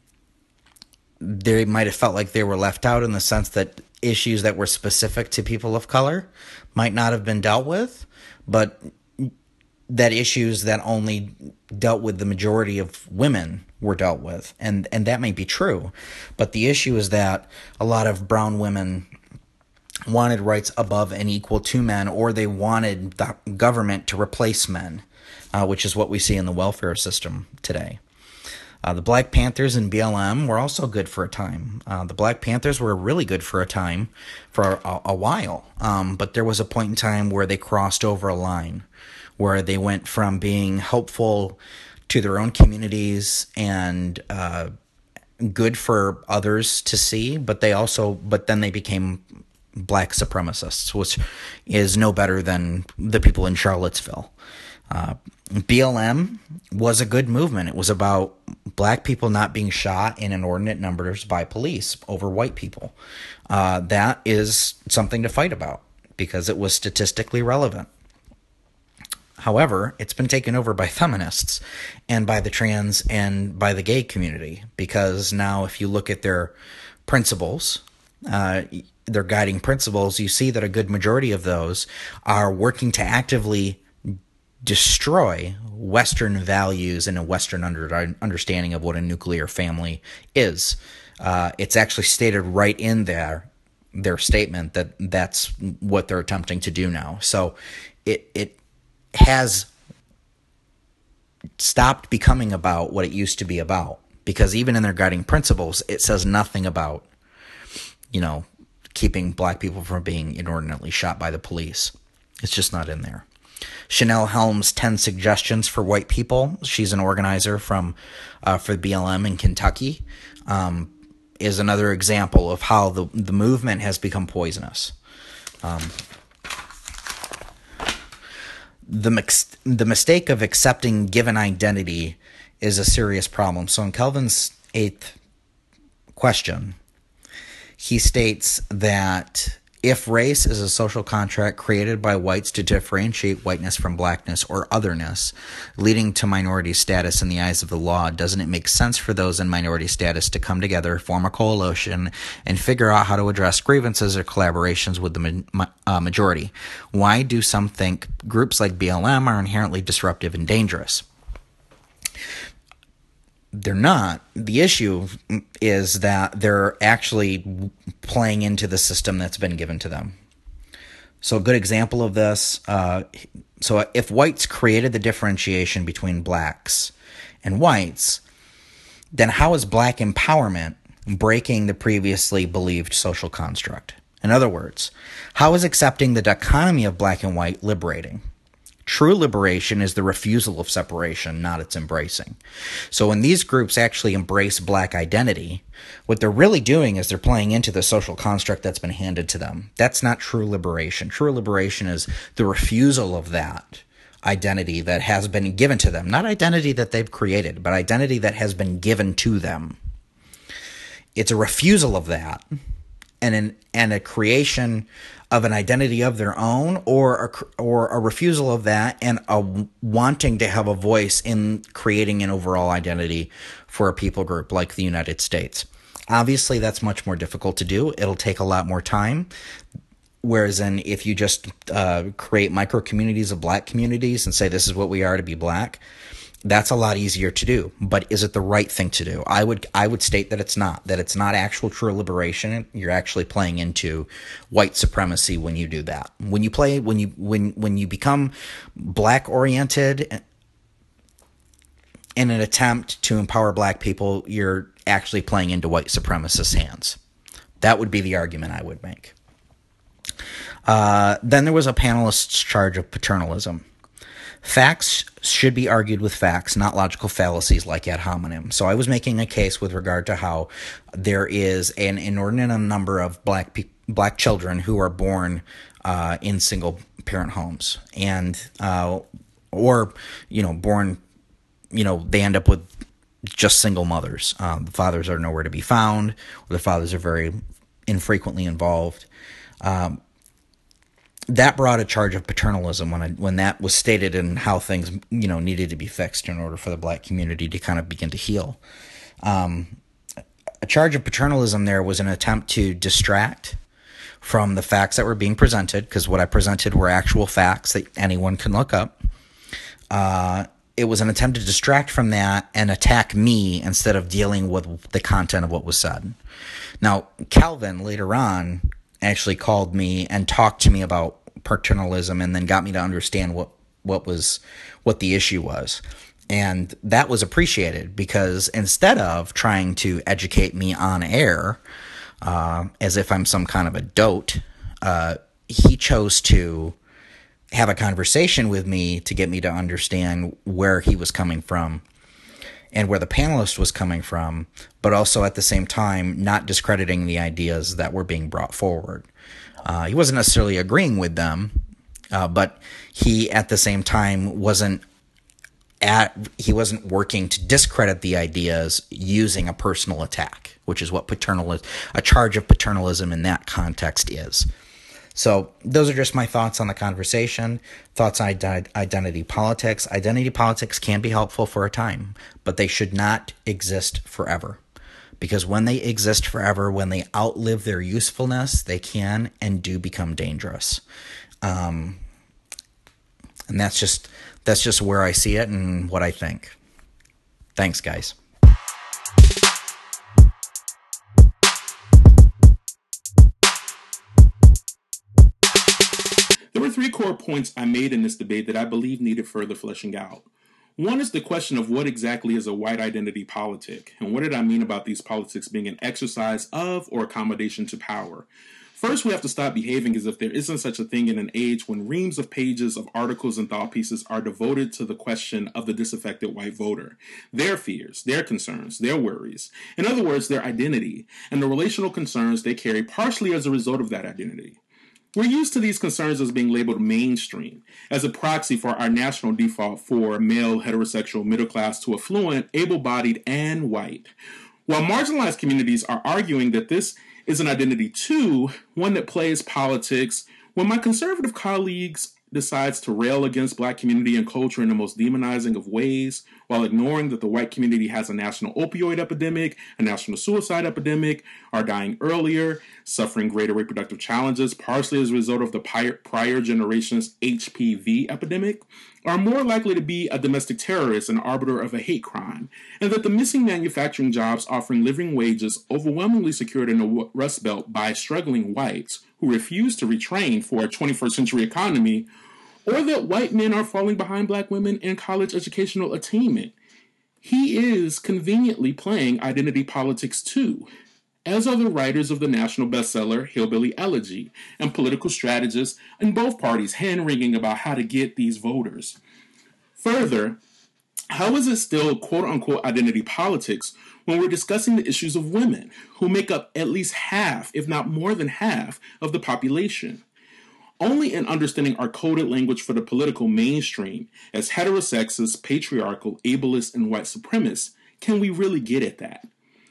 they might have felt like they were left out in the sense that issues that were specific to people of color might not have been dealt with, but that issues that only dealt with the majority of women were dealt with. And that may be true, but the issue is that a lot of brown women wanted rights above and equal to men, or they wanted the government to replace men, which is what we see in the welfare system today. The Black Panthers and BLM were also good for a time. The Black Panthers were really good for a time, for a while. But there was a point in time where they crossed over a line, where they went from being helpful to their own communities and good for others to see, but then they became black supremacists, which is no better than the people in Charlottesville. BLM was a good movement. It was about black people not being shot in inordinate numbers by police over white people. That is something to fight about because it was statistically relevant. However, it's been taken over by feminists and by the trans and by the gay community, because now if you look at their principles, their guiding principles, you see that a good majority of those are working to actively destroy Western values and a Western understanding of what a nuclear family is. It's actually stated right in their statement that that's what they're attempting to do now. So it has stopped becoming about what it used to be about, because even in their guiding principles, it says nothing about, keeping black people from being inordinately shot by the police. It's just not in there. Chanel Helms' 10 Suggestions for White People, she's an organizer for BLM in Kentucky, is another example of how the movement has become poisonous. The mistake of accepting given identity is a serious problem. So in Kelvin's 8th question, he states that if race is a social contract created by whites to differentiate whiteness from blackness or otherness, leading to minority status in the eyes of the law, doesn't it make sense for those in minority status to come together, form a coalition, and figure out how to address grievances or collaborations with the majority? Why do some think groups like BLM are inherently disruptive and dangerous? They're not. The issue is that they're actually playing into the system that's been given to them. So a good example of this, so if whites created the differentiation between blacks and whites, then how is black empowerment breaking the previously believed social construct? In other words, how is accepting the dichotomy of black and white liberating? True liberation is the refusal of separation, not its embracing. So when these groups actually embrace black identity, what they're really doing is they're playing into the social construct that's been handed to them. That's not true liberation. True liberation is the refusal of that identity that has been given to them. Not identity that they've created, but identity that has been given to them. It's a refusal of that and a creation of an identity of their own, or a refusal of that and a wanting to have a voice in creating an overall identity for a people group like the United States. Obviously, that's much more difficult to do. It'll take a lot more time. Whereas if you just create micro-communities of black communities and say this is what we are to be black, that's a lot easier to do. But is it the right thing to do? I would state that it's not. That it's not actual true liberation. You're actually playing into white supremacy when you do that. When you become black oriented in an attempt to empower black people, you're actually playing into white supremacist hands. That would be the argument I would make. Then there was a panelist's charge of paternalism. Facts should be argued with facts, not logical fallacies like ad hominem. So I was making a case with regard to how there is an inordinate number of black children who are born in single parent homes, and born, they end up with just single mothers. The fathers are nowhere to be found, or the fathers are very infrequently involved. That brought a charge of paternalism when that was stated and how things needed to be fixed in order for the black community to kind of begin to heal. A charge of paternalism there was an attempt to distract from the facts that were being presented, because what I presented were actual facts that anyone can look up. It was an attempt to distract from that and attack me instead of dealing with the content of what was said. Now, Calvin later on actually called me and talked to me about paternalism and then got me to understand what the issue was. And that was appreciated because instead of trying to educate me on air as if I'm some kind of a dote, he chose to have a conversation with me to get me to understand where he was coming from and where the panelist was coming from, but also at the same time not discrediting the ideas that were being brought forward. He wasn't necessarily agreeing with them, but he at the same time wasn't working to discredit the ideas using a personal attack, which is what a charge of paternalism in that context is. So those are just my thoughts on the conversation, thoughts on identity politics. Identity politics can be helpful for a time, but they should not exist forever. Because when they exist forever, when they outlive their usefulness, they can and do become dangerous. And that's just where I see it and what I think. Thanks, guys. There were 3 core points I made in this debate that I believe needed further fleshing out. One is the question of what exactly is a white identity politic, and what did I mean about these politics being an exercise of or accommodation to power. First, we have to stop behaving as if there isn't such a thing in an age when reams of pages of articles and thought pieces are devoted to the question of the disaffected white voter, their fears, their concerns, their worries. In other words, their identity, and the relational concerns they carry partially as a result of that identity. We're used to these concerns as being labeled mainstream, as a proxy for our national default for male, heterosexual, middle class to affluent, able-bodied, and white. While marginalized communities are arguing that this is an identity too, one that plays politics, when my conservative colleagues decides to rail against black community and culture in the most demonizing of ways, while ignoring that the white community has a national opioid epidemic, a national suicide epidemic, are dying earlier, suffering greater reproductive challenges, partially as a result of the prior generation's HPV epidemic, are more likely to be a domestic terrorist and arbiter of a hate crime, and that the missing manufacturing jobs offering living wages overwhelmingly secured in the Rust Belt by struggling whites who refuse to retrain for a 21st century economy, or that white men are falling behind black women in college educational attainment. He is conveniently playing identity politics too, as are the writers of the national bestseller Hillbilly Elegy and political strategists in both parties hand-wringing about how to get these voters. Further, how is it still quote-unquote identity politics when we're discussing the issues of women, who make up at least half, if not more than half, of the population? Only in understanding our coded language for the political mainstream as heterosexist, patriarchal, ableist, and white supremacists can we really get at that.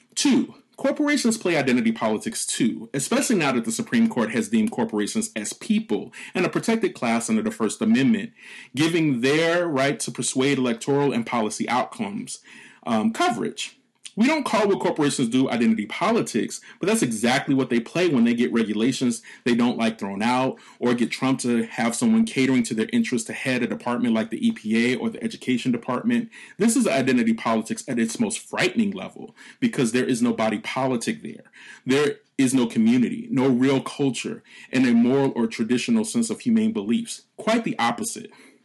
2. Corporations play identity politics too, especially now that the Supreme Court has deemed corporations as people and a protected class under the First Amendment, giving their right to persuade electoral and policy outcomes coverage. We don't call what corporations do identity politics, but that's exactly what they play when they get regulations they don't like thrown out, or get Trump to have someone catering to their interests to head a department like the EPA or the Education Department. This is identity politics at its most frightening level, because there is no body politic there. There is no community, no real culture, and a moral or traditional sense of humane beliefs. Quite the opposite.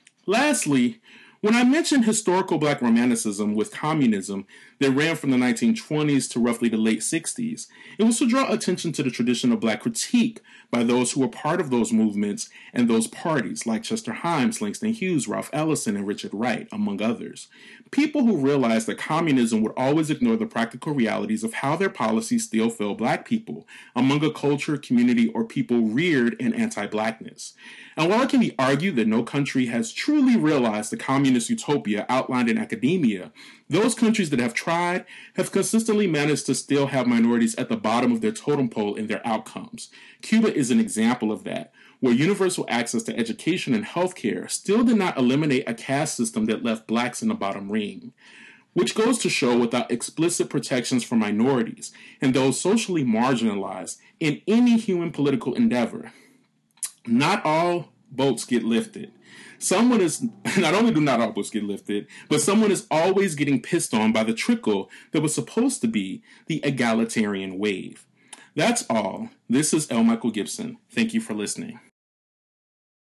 Lastly, when I mentioned historical black romanticism with communism that ran from the 1920s to roughly the late 60s, it was to draw attention to the tradition of black critique by those who were part of those movements and those parties, like Chester Himes, Langston Hughes, Ralph Ellison, and Richard Wright, among others. People who realized that communism would always ignore the practical realities of how their policies still fail black people among a culture, community, or people reared in anti-blackness. And while it can be argued that no country has truly realized the communist utopia outlined in academia, those countries that have tried have consistently managed to still have minorities at the bottom of their totem pole in their outcomes. Cuba is an example of that, where universal access to education and healthcare still did not eliminate a caste system that left blacks in the bottom ring. Which goes to show, without explicit protections for minorities and those socially marginalized in any human political endeavor, not all boats get lifted. Someone is, not only do not all boats get lifted, but someone is always getting pissed on by the trickle that was supposed to be the egalitarian wave. That's all. This is L. Michael Gibson. Thank you for listening.